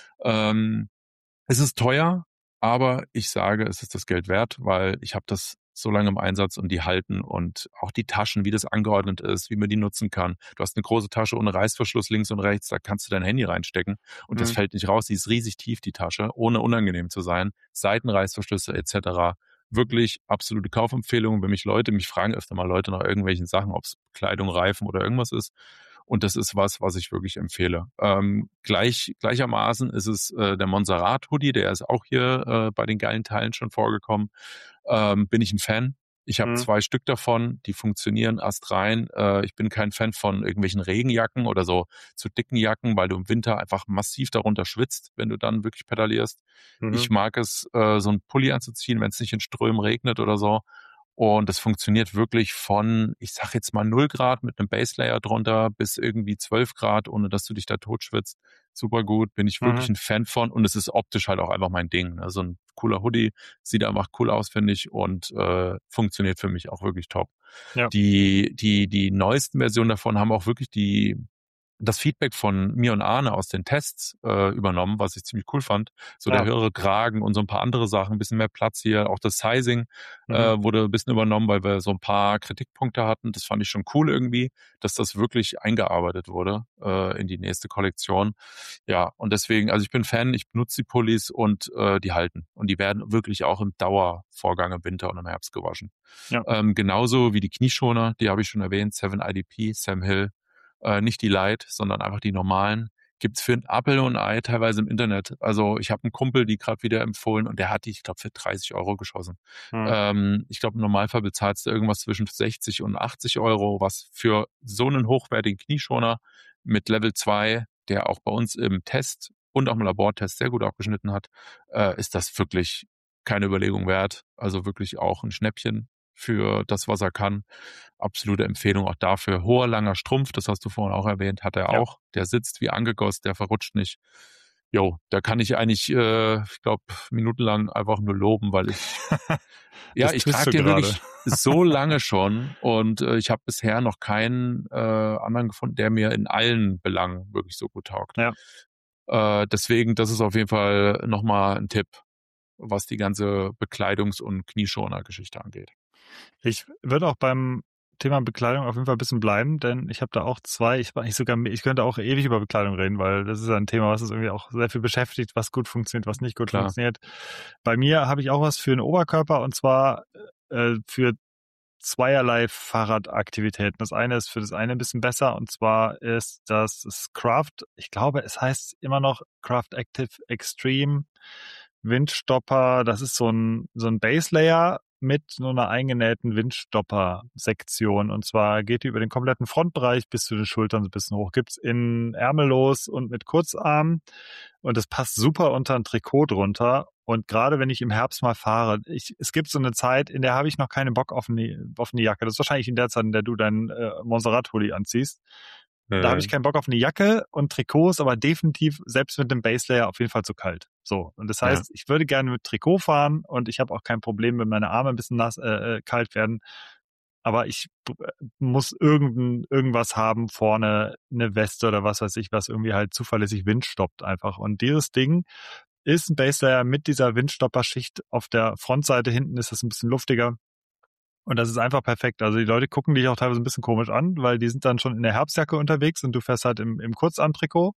Es ist teuer, aber ich sage, es ist das Geld wert, weil ich habe das so lange im Einsatz und die halten und auch die Taschen, wie das angeordnet ist, wie man die nutzen kann. Du hast eine große Tasche ohne Reißverschluss links und rechts, da kannst du dein Handy reinstecken und das fällt nicht raus. Die ist riesig tief, die Tasche, ohne unangenehm zu sein. Seitenreißverschlüsse etc. Wirklich absolute Kaufempfehlung, wenn mich fragen öfter mal Leute nach irgendwelchen Sachen, ob es Kleidung, Reifen oder irgendwas ist. Und das ist was ich wirklich empfehle. Gleichermaßen ist es der Montserrat Hoodie, der ist auch hier bei den geilen Teilen schon vorgekommen. Bin ich ein Fan. Ich habe 2 Stück davon, die funktionieren astrein. Ich bin kein Fan von irgendwelchen Regenjacken oder so zu dicken Jacken, weil du im Winter einfach massiv darunter schwitzt, wenn du dann wirklich pedalierst. Ich mag es, so einen Pulli anzuziehen, wenn es nicht in Strömen regnet oder so. Und das funktioniert wirklich von, ich sag jetzt mal 0 Grad mit einem Baselayer drunter bis irgendwie 12 Grad, ohne dass du dich da totschwitzt. Super gut, bin ich wirklich ein Fan von. Und es ist optisch halt auch einfach mein Ding. Also ein cooler Hoodie, sieht einfach cool aus, finde ich, und funktioniert für mich auch wirklich top. Ja. Die neuesten Versionen davon haben auch wirklich das Feedback von mir und Arne aus den Tests übernommen, was ich ziemlich cool fand. So der höhere Kragen und so ein paar andere Sachen, ein bisschen mehr Platz hier. Auch das Sizing wurde ein bisschen übernommen, weil wir so ein paar Kritikpunkte hatten. Das fand ich schon cool irgendwie, dass das wirklich eingearbeitet wurde in die nächste Kollektion. Ja, und deswegen, also ich bin Fan, ich benutze die Pullis und die halten. Und die werden wirklich auch im Dauervorgang im Winter und im Herbst gewaschen. Ja. Genauso wie die Knieschoner, die habe ich schon erwähnt, 7IDP, Sam Hill. Nicht die Light, sondern einfach die normalen. Gibt's für ein Apfel und ein Ei teilweise im Internet. Also ich habe einen Kumpel, die gerade wieder empfohlen und der hat die, ich glaube, für 30 Euro geschossen. Ich glaube, im Normalfall bezahlst du irgendwas zwischen 60 und 80 Euro, was für so einen hochwertigen Knieschoner mit Level 2, der auch bei uns im Test und auch im Labortest sehr gut abgeschnitten hat, ist das wirklich keine Überlegung wert. Also wirklich auch ein Schnäppchen für das, was er kann. Absolute Empfehlung auch dafür. Hoher, langer Strumpf, das hast du vorhin auch erwähnt, hat er auch. Der sitzt wie angegossen, der verrutscht nicht. Jo, da kann ich eigentlich, ich glaube, minutenlang einfach nur loben, weil ich, ja, ich trage den wirklich so lange schon und ich habe bisher noch keinen anderen gefunden, der mir in allen Belangen wirklich so gut taugt. Ja. Deswegen, das ist auf jeden Fall nochmal ein Tipp, was die ganze Bekleidungs- und Knieschoner-Geschichte angeht. Ich würde auch beim Thema Bekleidung auf jeden Fall ein bisschen bleiben, denn ich habe da auch 2, ich könnte auch ewig über Bekleidung reden, weil das ist ein Thema, was uns irgendwie auch sehr viel beschäftigt, was gut funktioniert, was nicht gut funktioniert. Bei mir habe ich auch was für den Oberkörper und zwar für zweierlei Fahrradaktivitäten. Das eine ist für das eine ein bisschen besser und zwar ist das Craft, ich glaube, es heißt immer noch Craft Active Extreme Windstopper. Das ist so ein Base Layer mit so einer eingenähten Windstopper-Sektion. Und zwar geht die über den kompletten Frontbereich bis zu den Schultern so ein bisschen hoch. Gibt's in ärmellos und mit Kurzarm. Und das passt super unter ein Trikot drunter. Und gerade wenn ich im Herbst mal fahre, es gibt so eine Zeit, in der habe ich noch keinen Bock auf eine Jacke. Das ist wahrscheinlich in der Zeit, in der du deinen Montserrat-Hoodie anziehst. Da habe ich keinen Bock auf eine Jacke und Trikots, aber definitiv selbst mit dem Baselayer auf jeden Fall zu kalt. So, und das heißt, ich würde gerne mit Trikot fahren und ich habe auch kein Problem, wenn meine Arme ein bisschen kalt werden. Aber ich muss irgendwas haben vorne, eine Weste oder was weiß ich, was irgendwie halt zuverlässig Wind stoppt einfach. Und dieses Ding ist ein Baselayer mit dieser Windstopperschicht auf der Frontseite. Hinten ist das ein bisschen luftiger. Und das ist einfach perfekt. Also die Leute gucken dich auch teilweise ein bisschen komisch an, weil die sind dann schon in der Herbstjacke unterwegs und du fährst halt im Kurzarmtrikot,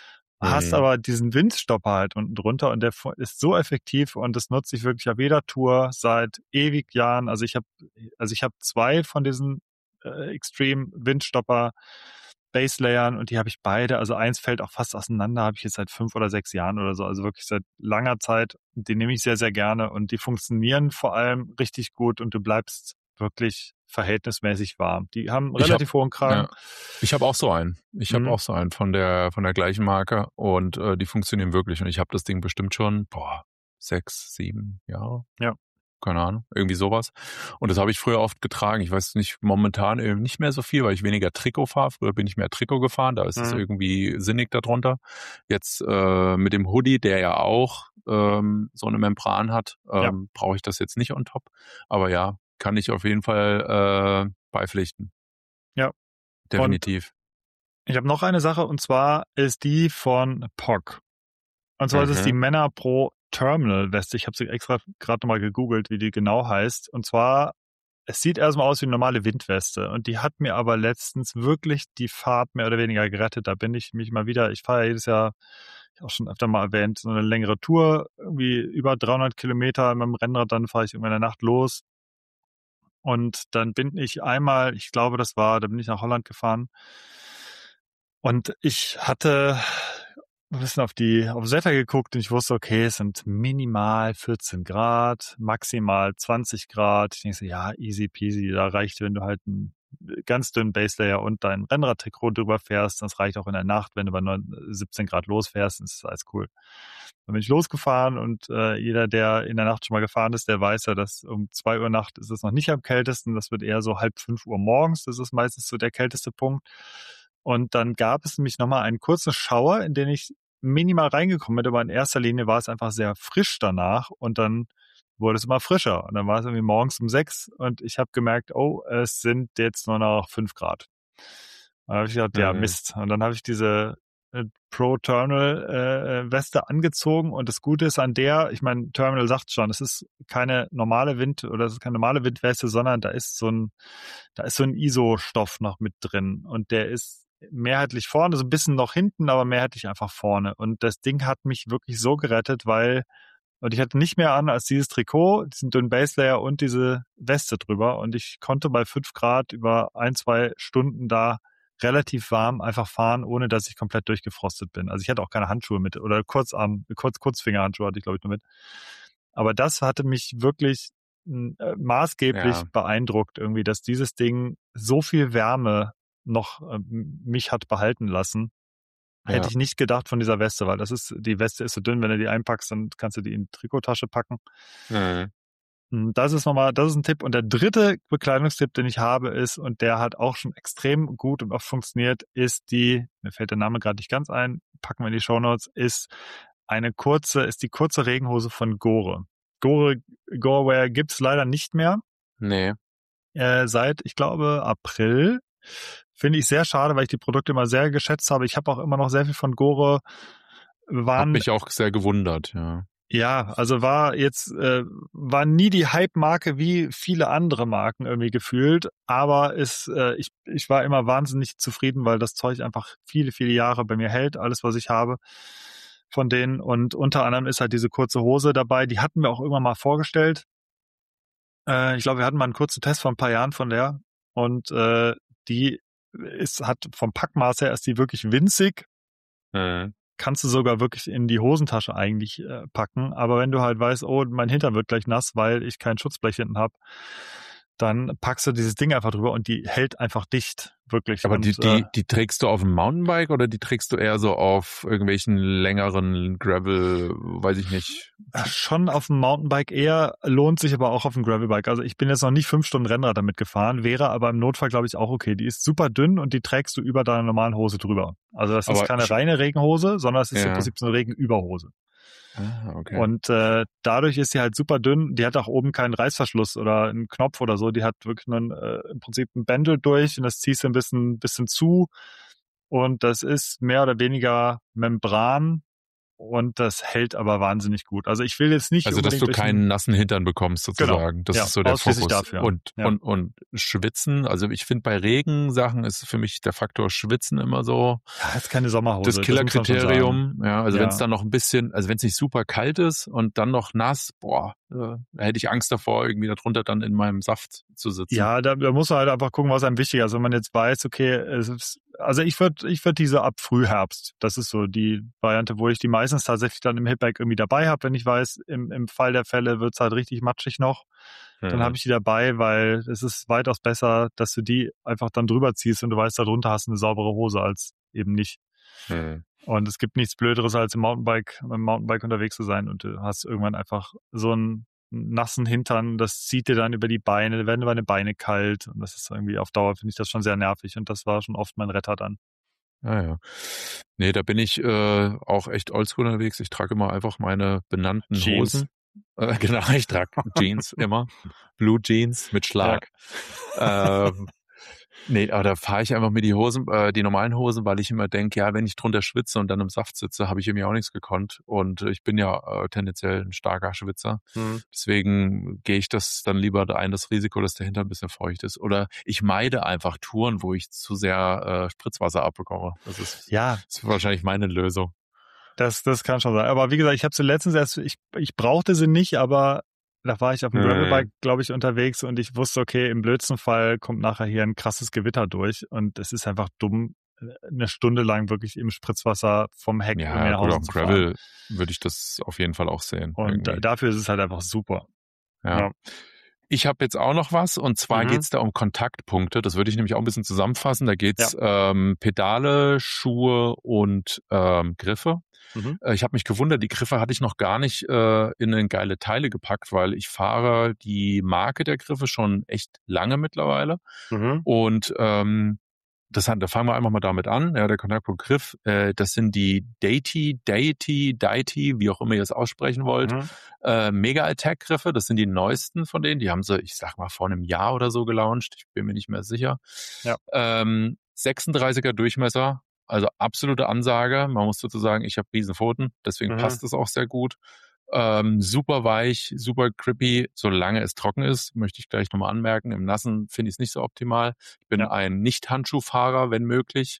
hast aber diesen Windstopper halt unten drunter und der ist so effektiv und das nutze ich wirklich auf jeder Tour seit ewig Jahren. Also ich habe 2 von diesen Extreme Windstopper Baselayern und die habe ich beide. Also eins fällt auch fast auseinander, habe ich jetzt seit 5 oder 6 Jahren oder so, also wirklich seit langer Zeit. Die nehme ich sehr, sehr gerne und die funktionieren vor allem richtig gut und du bleibst wirklich verhältnismäßig warm. Die haben einen relativ hohen Kragen. Ja, ich habe auch so einen. Ich habe auch so einen von der gleichen Marke und die funktionieren wirklich. Und ich habe das Ding bestimmt schon 6, 7 Jahre. Ja. Keine Ahnung, irgendwie sowas. Und das habe ich früher oft getragen. Ich weiß nicht, momentan eben nicht mehr so viel, weil ich weniger Trikot fahre. Früher bin ich mehr Trikot gefahren, da ist es irgendwie sinnig darunter. Jetzt mit dem Hoodie, der ja auch so eine Membran hat, brauche ich das jetzt nicht on top. Aber ja, kann ich auf jeden Fall beipflichten. Ja. Definitiv. Und ich habe noch eine Sache, und zwar ist die von POC. Und zwar ist es die Männer Pro Thermal Weste. Ich habe sie extra gerade nochmal gegoogelt, wie die genau heißt. Und zwar, es sieht erstmal aus wie eine normale Windweste. Und die hat mir aber letztens wirklich die Fahrt mehr oder weniger gerettet. Da bin ich mich mal wieder, ich fahre ja jedes Jahr, ich auch schon öfter mal erwähnt, so eine längere Tour, irgendwie über 300 Kilometer mit dem Rennrad, dann fahre ich irgendwann in der Nacht los. Und dann bin ich einmal, ich glaube, da bin ich nach Holland gefahren. Und ich hatte ein bisschen aufs Wetter geguckt und ich wusste, okay, es sind minimal 14 Grad, maximal 20 Grad. Ich denke so, ja, easy peasy, da reicht, wenn du halt einen ganz dünnen Baselayer und dein Rennradtrikot drüber fährst. Das reicht auch in der Nacht, wenn du bei 17 Grad losfährst, dann ist alles cool. Dann bin ich losgefahren und jeder, der in der Nacht schon mal gefahren ist, der weiß ja, dass um 2 Uhr Nacht ist es noch nicht am kältesten. Das wird eher so 4:30 Uhr morgens. Das ist meistens so der kälteste Punkt. Und dann gab es nämlich nochmal einen kurzen Schauer, in den ich minimal reingekommen bin, aber in erster Linie war es einfach sehr frisch danach und dann wurde es immer frischer. Und dann war es irgendwie morgens um 6 und ich habe gemerkt, oh, es sind jetzt nur noch 5 Grad. Dann habe ich gedacht, ja, Mist. Und dann habe ich diese Pro Thermal Weste angezogen und das Gute ist an der, ich meine, Thermal sagt schon, es ist keine normale Windweste, sondern da ist so ein ISO-Stoff noch mit drin und der ist mehrheitlich vorne, so ein bisschen noch hinten, aber mehrheitlich einfach vorne. Und das Ding hat mich wirklich so gerettet, und ich hatte nicht mehr an als dieses Trikot, diesen dünnen Baselayer und diese Weste drüber. Und ich konnte bei 5 Grad über 1-2 Stunden da relativ warm einfach fahren, ohne dass ich komplett durchgefrostet bin. Also ich hatte auch keine Handschuhe mit oder Kurzfingerhandschuhe hatte ich, glaube ich, nur mit. Aber das hatte mich wirklich maßgeblich beeindruckt irgendwie, dass dieses Ding so viel Wärme noch mich hat behalten lassen. Hätte ich nicht gedacht von dieser Weste, weil die Weste ist so dünn, wenn du die einpackst, dann kannst du die in die Trikottasche packen. Das ist ein Tipp. Und der dritte Bekleidungstipp, den ich habe, ist, und der hat auch schon extrem gut und oft funktioniert, mir fällt der Name gerade nicht ganz ein, packen wir in die Shownotes, ist die kurze Regenhose von Gore. Gorewear gibt's leider nicht mehr. Nee. Seit, ich glaube, April. Finde ich sehr schade, weil ich die Produkte immer sehr geschätzt habe. Ich habe auch immer noch sehr viel von Gore. Hat mich auch sehr gewundert, ja. Ja, also war nie die Hype-Marke wie viele andere Marken irgendwie gefühlt, aber ich war immer wahnsinnig zufrieden, weil das Zeug einfach viele, viele Jahre bei mir hält, alles, was ich habe von denen. Und unter anderem ist halt diese kurze Hose dabei, die hatten wir auch irgendwann mal vorgestellt. Ich glaube, wir hatten mal einen kurzen Test vor ein paar Jahren von der und hat vom Packmaß her ist die wirklich winzig. Kannst du sogar wirklich in die Hosentasche eigentlich packen. Aber wenn du halt weißt, oh, mein Hintern wird gleich nass, weil ich kein Schutzblech hinten habe, dann packst du dieses Ding einfach drüber und die hält einfach dicht, wirklich. Aber die trägst du auf dem Mountainbike oder die trägst du eher so auf irgendwelchen längeren Gravel, weiß ich nicht? Schon auf dem Mountainbike eher, lohnt sich aber auch auf dem Gravelbike. Also ich bin jetzt noch nicht 5 Stunden Rennrad damit gefahren, wäre aber im Notfall, glaube ich, auch okay. Die ist super dünn und die trägst du über deiner normalen Hose drüber. Also das ist keine reine Regenhose, sondern es ist im Prinzip so eine Regenüberhose. Okay. Und dadurch ist sie halt super dünn. Die hat auch oben keinen Reißverschluss oder einen Knopf oder so. Die hat wirklich im Prinzip ein Bändel durch und das ziehst du ein bisschen zu. Und das ist mehr oder weniger Membran. Und das hält aber wahnsinnig gut. Also ich will jetzt nicht also dass du keinen nassen Hintern bekommst sozusagen. Genau. Das ist so der Fokus. Dafür. Und Schwitzen, also ich finde bei Regensachen ist für mich der Faktor Schwitzen immer so das ist keine Sommerhose. Das Killerkriterium. Ja, also wenn es dann noch ein bisschen, also wenn es nicht super kalt ist und dann noch nass, da hätte ich Angst davor, irgendwie darunter dann in meinem Saft zu sitzen. Ja, da muss man halt einfach gucken, was einem wichtiger ist. Wenn man jetzt weiß, okay, also ich würd diese ab Frühherbst, das ist so die Variante, wo ich die meistens tatsächlich dann im Hitbike irgendwie dabei habe, wenn ich weiß, im Fall der Fälle wird's halt richtig matschig noch. Dann habe ich die dabei, weil es ist weitaus besser, dass du die einfach dann drüber ziehst und du weißt, darunter hast du eine saubere Hose als eben nicht. Und es gibt nichts Blöderes, als im Mountainbike unterwegs zu sein und du hast irgendwann einfach so einen nassen Hintern, das zieht dir dann über die Beine, da werden deine Beine kalt und das ist irgendwie auf Dauer, finde ich das schon sehr nervig und das war schon oft mein Retter dann. Ja. Nee, da bin ich auch echt oldschool unterwegs. Ich trage immer einfach meine benannten Hosen. Genau, ich trage Jeans immer. Blue Jeans mit Ja. Schlag. Nee, aber da fahre ich einfach mit die normalen Hosen, weil ich immer denke, ja, wenn ich drunter schwitze und dann im Saft sitze, habe ich irgendwie auch nichts gekonnt. Und ich bin ja tendenziell ein starker Schwitzer. Mhm. Deswegen gehe ich das dann lieber ein, das Risiko, dass der Hintern ein bisschen feucht ist. Oder ich meide einfach Touren, wo ich zu sehr Spritzwasser abbekomme. Das ist wahrscheinlich meine Lösung. Das kann schon sein. Aber wie gesagt, ich habe sie letztens erst, ich brauchte sie nicht, aber da war ich auf dem Gravelbike, glaube ich, unterwegs und ich wusste, okay, im blödsten Fall kommt nachher hier ein krasses Gewitter durch und es ist einfach dumm, eine Stunde lang wirklich im Spritzwasser vom Heck irgendwie Ja, nach gut, Hause auf dem zu Gravel fahren. würde ich das auf jeden Fall auch sehen. Und dafür ist es halt einfach super. Ja. Ich habe jetzt auch noch was und zwar geht's da um Kontaktpunkte. Das würde ich nämlich auch ein bisschen zusammenfassen. Da geht's Pedale, Schuhe und Griffe. Ich habe mich gewundert, die Griffe hatte ich noch gar nicht in geile Teile gepackt, weil ich fahre die Marke der Griffe schon echt lange mittlerweile. Und da fangen wir einfach mal damit an. Ja, der Kontaktpunkt Griff, das sind die Deity, wie auch immer ihr es aussprechen wollt. Mega Attack Griffe, das sind die neuesten von denen. Die haben sie, ich sag mal, vor einem Jahr oder so gelauncht. Ich bin mir nicht mehr sicher. Ja. 36er Durchmesser, also absolute Ansage. Man muss sozusagen, ich habe riesen Pfoten, deswegen passt es auch sehr gut. Super weich, super grippy, solange es trocken ist, möchte ich gleich nochmal anmerken. Im Nassen finde ich es nicht so optimal. Ich bin ein Nicht-Handschuhfahrer, wenn möglich.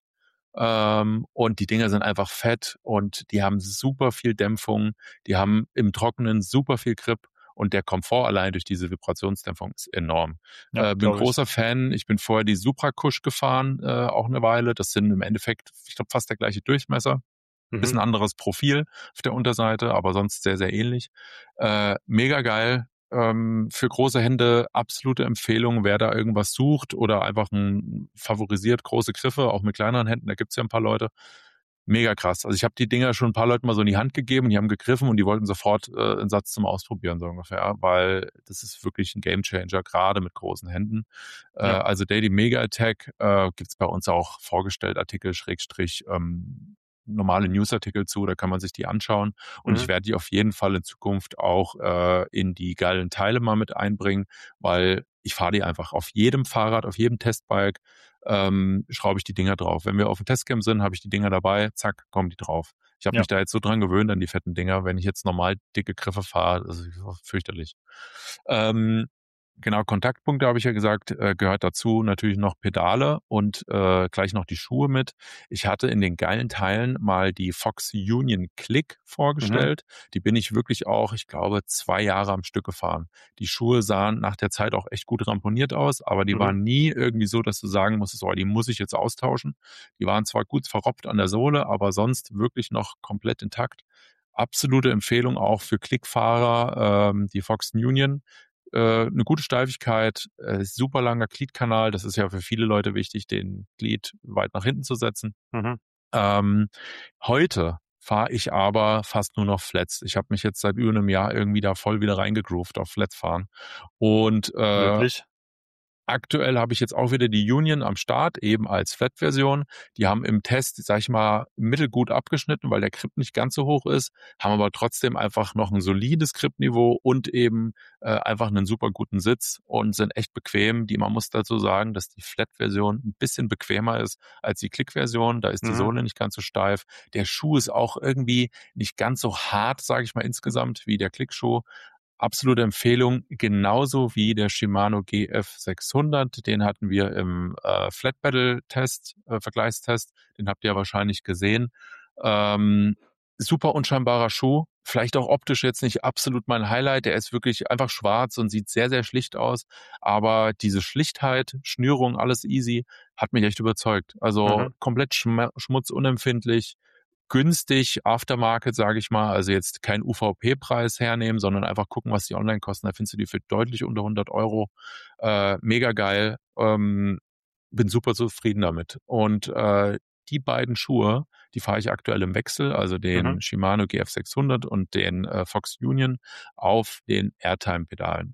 Und die Dinger sind einfach fett und die haben super viel Dämpfung. Die haben im Trockenen super viel Grip und der Komfort allein durch diese Vibrationsdämpfung ist enorm. Ja, bin großer Fan. Ich bin vorher die Supra Cush gefahren, auch eine Weile. Das sind im Endeffekt, ich glaube, fast der gleiche Durchmesser. Ist ein anderes Profil auf der Unterseite, aber sonst sehr, sehr ähnlich. Mega geil. Für große Hände absolute Empfehlung, wer da irgendwas sucht oder einfach favorisiert große Griffe, auch mit kleineren Händen, da gibt's ja ein paar Leute. Mega krass. Also ich habe die Dinger schon ein paar Leuten mal so in die Hand gegeben, die haben gegriffen und die wollten sofort einen Satz zum Ausprobieren, so ungefähr, weil das ist wirklich ein Gamechanger, gerade mit großen Händen. Also Daily Mega Attack gibt's bei uns auch vorgestellt, Artikel, Schrägstrich, normale Newsartikel zu, da kann man sich die anschauen und ich werde die auf jeden Fall in Zukunft auch in die geilen Teile mal mit einbringen, weil ich fahre die einfach auf jedem Fahrrad, auf jedem Testbike schraube ich die Dinger drauf. Wenn wir auf dem Testcamp sind, habe ich die Dinger dabei, zack, kommen die drauf. Ich habe mich da jetzt so dran gewöhnt an die fetten Dinger, wenn ich jetzt normal dicke Griffe fahre, das ist fürchterlich. Genau, Kontaktpunkte habe ich ja gesagt, gehört dazu natürlich noch Pedale und gleich noch die Schuhe mit. Ich hatte in den geilen Teilen mal die Fox Union Click vorgestellt. Die bin ich wirklich auch, ich glaube, 2 Jahre am Stück gefahren. Die Schuhe sahen nach der Zeit auch echt gut ramponiert aus, aber die waren nie irgendwie so, dass du sagen musstest, oh, die muss ich jetzt austauschen. Die waren zwar gut verrobbt an der Sohle, aber sonst wirklich noch komplett intakt. Absolute Empfehlung auch für Klickfahrer, die Fox Union. Eine gute Steifigkeit, super langer Gliedkanal, das ist ja für viele Leute wichtig, den Glied weit nach hinten zu setzen. Heute fahre ich aber fast nur noch Flats. Ich habe mich jetzt seit über einem Jahr irgendwie da voll wieder reingegroovt auf Flats fahren. Und aktuell habe ich jetzt auch wieder die Union am Start, eben als Flat-Version. Die haben im Test, sag ich mal, mittelgut abgeschnitten, weil der Grip nicht ganz so hoch ist, haben aber trotzdem einfach noch ein solides Gripniveau und eben einfach einen super guten Sitz und sind echt bequem. Man muss dazu sagen, dass die Flat-Version ein bisschen bequemer ist als die Click-Version. Da ist die Sohle nicht ganz so steif. Der Schuh ist auch irgendwie nicht ganz so hart, sage ich mal, insgesamt wie der Click-Schuh. Absolute Empfehlung, genauso wie der Shimano GF600. Den hatten wir im Flat Battle Test, Vergleichstest. Den habt ihr ja wahrscheinlich gesehen. Super unscheinbarer Schuh. Vielleicht auch optisch jetzt nicht absolut mein Highlight. Der ist wirklich einfach schwarz und sieht sehr, sehr schlicht aus. Aber diese Schlichtheit, Schnürung, alles easy, hat mich echt überzeugt. Also komplett schmutzunempfindlich. Günstig, Aftermarket, sage ich mal, also jetzt kein UVP-Preis hernehmen, sondern einfach gucken, was die online kosten. Da findest du die für deutlich unter 100 Euro. Mega geil. Bin super zufrieden damit. Und die beiden Schuhe, die fahre ich aktuell im Wechsel, also den Shimano GF600 und den Fox Union auf den Airtime-Pedalen.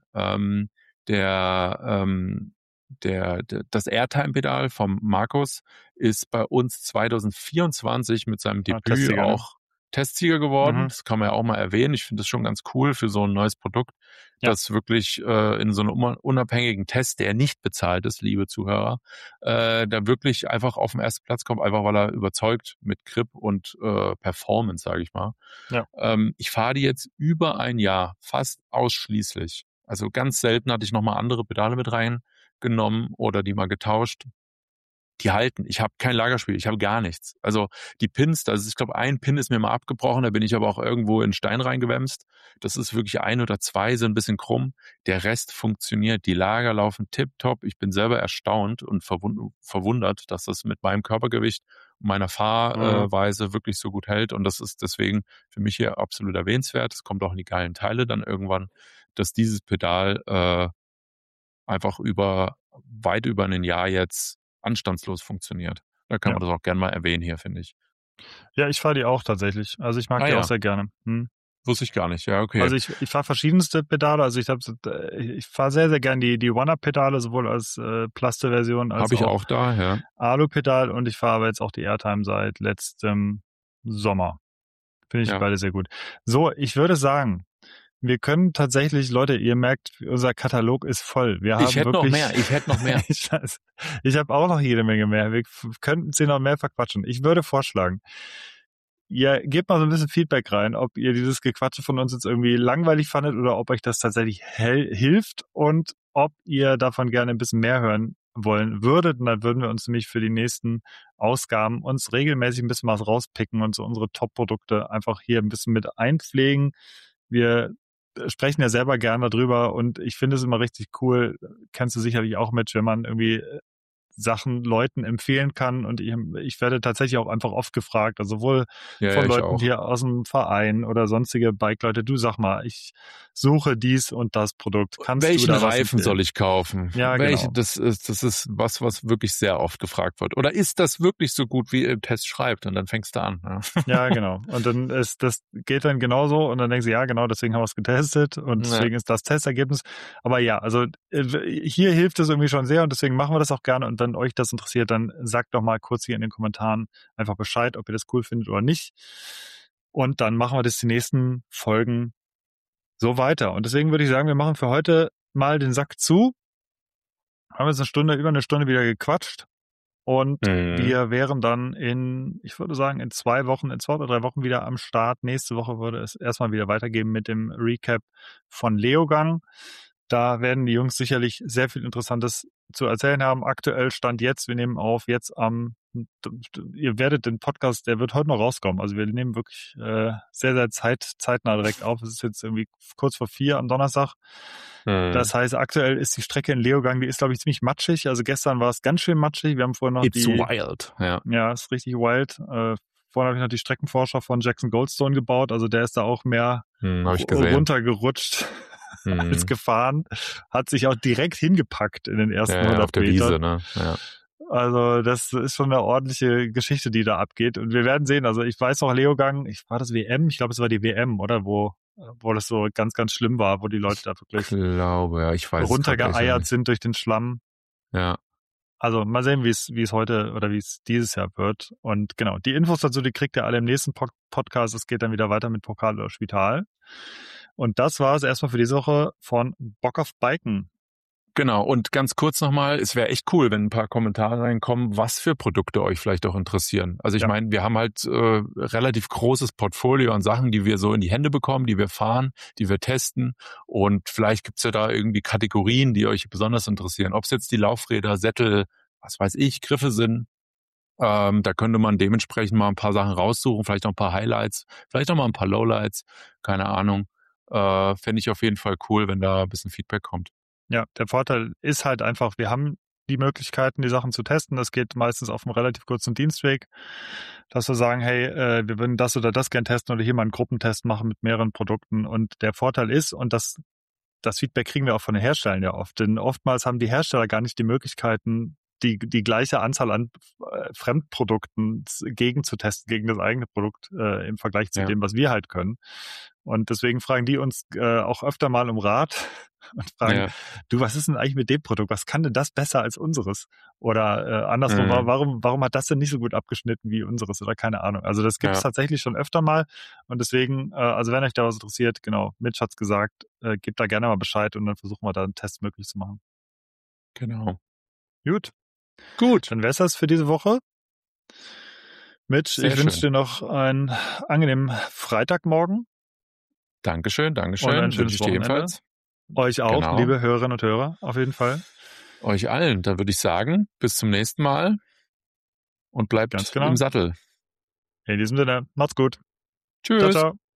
Das Airtime-Pedal vom Markus ist bei uns 2024 mit seinem Debüt Testieger, auch Testsieger geworden. Das kann man ja auch mal erwähnen. Ich finde das schon ganz cool für so ein neues Produkt, dass wirklich in so einem unabhängigen Test, der nicht bezahlt ist, liebe Zuhörer, da wirklich einfach auf den ersten Platz kommt, einfach weil er überzeugt mit Grip und Performance, sage ich mal. Ja. Ich fahre die jetzt über ein Jahr, fast ausschließlich. Also ganz selten hatte ich nochmal andere Pedale mit reingenommen oder die mal getauscht. Die halten. Ich habe kein Lagerspiel, ich habe gar nichts. Also die Pins, also ich glaube, ein Pin ist mir mal abgebrochen, da bin ich aber auch irgendwo in Stein reingewämst. Das ist wirklich 1 oder 2, so ein bisschen krumm. Der Rest funktioniert. Die Lager laufen tipptopp. Ich bin selber erstaunt und verwundert, dass das mit meinem Körpergewicht und meiner Fahrweise wirklich so gut hält. Und das ist deswegen für mich hier absolut erwähnenswert. Es kommt auch in die geilen Teile dann irgendwann, dass dieses Pedal einfach weit über ein Jahr jetzt anstandslos funktioniert. Da kann man das auch gerne mal erwähnen hier, finde ich. Ja, ich fahre die auch tatsächlich. Also ich mag die auch sehr gerne. Wusste ich gar nicht, ja, okay. Also ich fahre verschiedenste Pedale. Also ich fahre sehr, sehr gerne die One-Up-Pedale, sowohl als Plaste-Version als auch da, ja. Alu-Pedal, und ich fahre aber jetzt auch die Airtime seit letztem Sommer. Finde ich beide sehr gut. So, ich würde sagen, wir können tatsächlich, Leute, ihr merkt, unser Katalog ist voll. Ich hätte noch mehr. Ich habe auch noch jede Menge mehr. Wir könnten sie noch mehr verquatschen. Ich würde vorschlagen, ihr gebt mal so ein bisschen Feedback rein, ob ihr dieses Gequatsche von uns jetzt irgendwie langweilig fandet oder ob euch das tatsächlich hilft und ob ihr davon gerne ein bisschen mehr hören wollen würdet. Und dann würden wir uns nämlich für die nächsten Ausgaben uns regelmäßig ein bisschen was rauspicken und so unsere Top-Produkte einfach hier ein bisschen mit einpflegen. Wir sprechen ja selber gerne darüber und ich finde es immer richtig cool, kennst du sicherlich auch mit, wenn man irgendwie Sachen Leuten empfehlen kann, und ich werde tatsächlich auch einfach oft gefragt, also sowohl von Leuten auch hier aus dem Verein oder sonstige Bike-Leute, du sag mal, ich suche dies und das Produkt. Welchen Reifen soll ich kaufen? Ja, genau. Das ist was wirklich sehr oft gefragt wird. Oder ist das wirklich so gut, wie ihr im Test schreibt? Und dann fängst du an. Ja, genau. Und dann das geht dann genauso und dann denkst du, ja, genau, deswegen haben wir es getestet und deswegen ist das Testergebnis. Aber ja, also hier hilft es irgendwie schon sehr und deswegen machen wir das auch gerne. Und wenn euch das interessiert, dann sagt doch mal kurz hier in den Kommentaren einfach Bescheid, ob ihr das cool findet oder nicht. Und dann machen wir das die nächsten Folgen so weiter. Und deswegen würde ich sagen, wir machen für heute mal den Sack zu. Haben jetzt über eine Stunde wieder gequatscht. Und wir wären dann ich würde sagen, in 2 oder 3 Wochen wieder am Start. Nächste Woche würde es erstmal wieder weitergehen mit dem Recap von Leogang. Da werden die Jungs sicherlich sehr viel Interessantes zu erzählen haben. Aktuell Stand jetzt, wir nehmen auf jetzt ihr werdet den Podcast, der wird heute noch rauskommen. Also wir nehmen wirklich sehr, sehr zeitnah direkt auf. Es ist jetzt irgendwie kurz vor 4 am Donnerstag. Das heißt, aktuell ist die Strecke in Leogang, die ist, glaube ich, ziemlich matschig. Also gestern war es ganz schön matschig. Wir haben vorhin noch It's wild. Ja, ist richtig wild. Vorhin habe ich noch die Streckenforscher von Jackson Goldstone gebaut. Also der ist da auch mehr runtergerutscht als gefahren. Hat sich auch direkt hingepackt in den ersten 100 auf der Metern. Wiese, ne? Ja. Also das ist schon eine ordentliche Geschichte, die da abgeht. Und wir werden sehen. Also ich weiß noch, Leogang, war das WM? Ich glaube, es war die WM, oder? Wo das so ganz, ganz schlimm war, wo die Leute da wirklich runtergeeiert sind durch den Schlamm. Ja. Also mal sehen, wie es heute oder wie es dieses Jahr wird. Und genau, die Infos dazu, die kriegt ihr alle im nächsten Podcast. Es geht dann wieder weiter mit Pokal oder Spital. Und das war es erstmal für diese Woche von Bock auf Biken. Genau, und ganz kurz nochmal, es wäre echt cool, wenn ein paar Kommentare reinkommen, was für Produkte euch vielleicht auch interessieren. Also ich meine, wir haben halt relativ großes Portfolio an Sachen, die wir so in die Hände bekommen, die wir fahren, die wir testen, und vielleicht gibt's ja da irgendwie Kategorien, die euch besonders interessieren. Ob es jetzt die Laufräder, Sättel, was weiß ich, Griffe sind, da könnte man dementsprechend mal ein paar Sachen raussuchen, vielleicht noch ein paar Highlights, vielleicht noch mal ein paar Lowlights, keine Ahnung. Fände ich auf jeden Fall cool, wenn da ein bisschen Feedback kommt. Ja, der Vorteil ist halt einfach, wir haben die Möglichkeiten, die Sachen zu testen. Das geht meistens auf einem relativ kurzen Dienstweg, dass wir sagen, hey, wir würden das oder das gern testen oder hier mal einen Gruppentest machen mit mehreren Produkten. Und der Vorteil ist, und das Feedback kriegen wir auch von den Herstellern ja oft, denn oftmals haben die Hersteller gar nicht die Möglichkeiten, die gleiche Anzahl an Fremdprodukten gegen zu testen, gegen das eigene Produkt im Vergleich zu dem, was wir halt können. Und deswegen fragen die uns auch öfter mal um Rat und fragen, du, was ist denn eigentlich mit dem Produkt? Was kann denn das besser als unseres? Oder andersrum, warum hat das denn nicht so gut abgeschnitten wie unseres? Oder keine Ahnung. Also das gibt es tatsächlich schon öfter mal. Und deswegen, also wenn euch da was interessiert, genau, Mitch hat's gesagt, gebt da gerne mal Bescheid und dann versuchen wir da einen Test möglich zu machen. Genau. Gut. Dann wär's das für diese Woche. Mitch, ich wünsche dir noch einen angenehmen Freitagmorgen. Dankeschön. Und ein schönes Wünsche ich dir ebenfalls. Euch auch, liebe Hörerinnen und Hörer, auf jeden Fall. Euch allen. Dann würde ich sagen, bis zum nächsten Mal und bleibt im Sattel. In diesem Sinne, macht's gut. Tschüss. Ciao, ciao.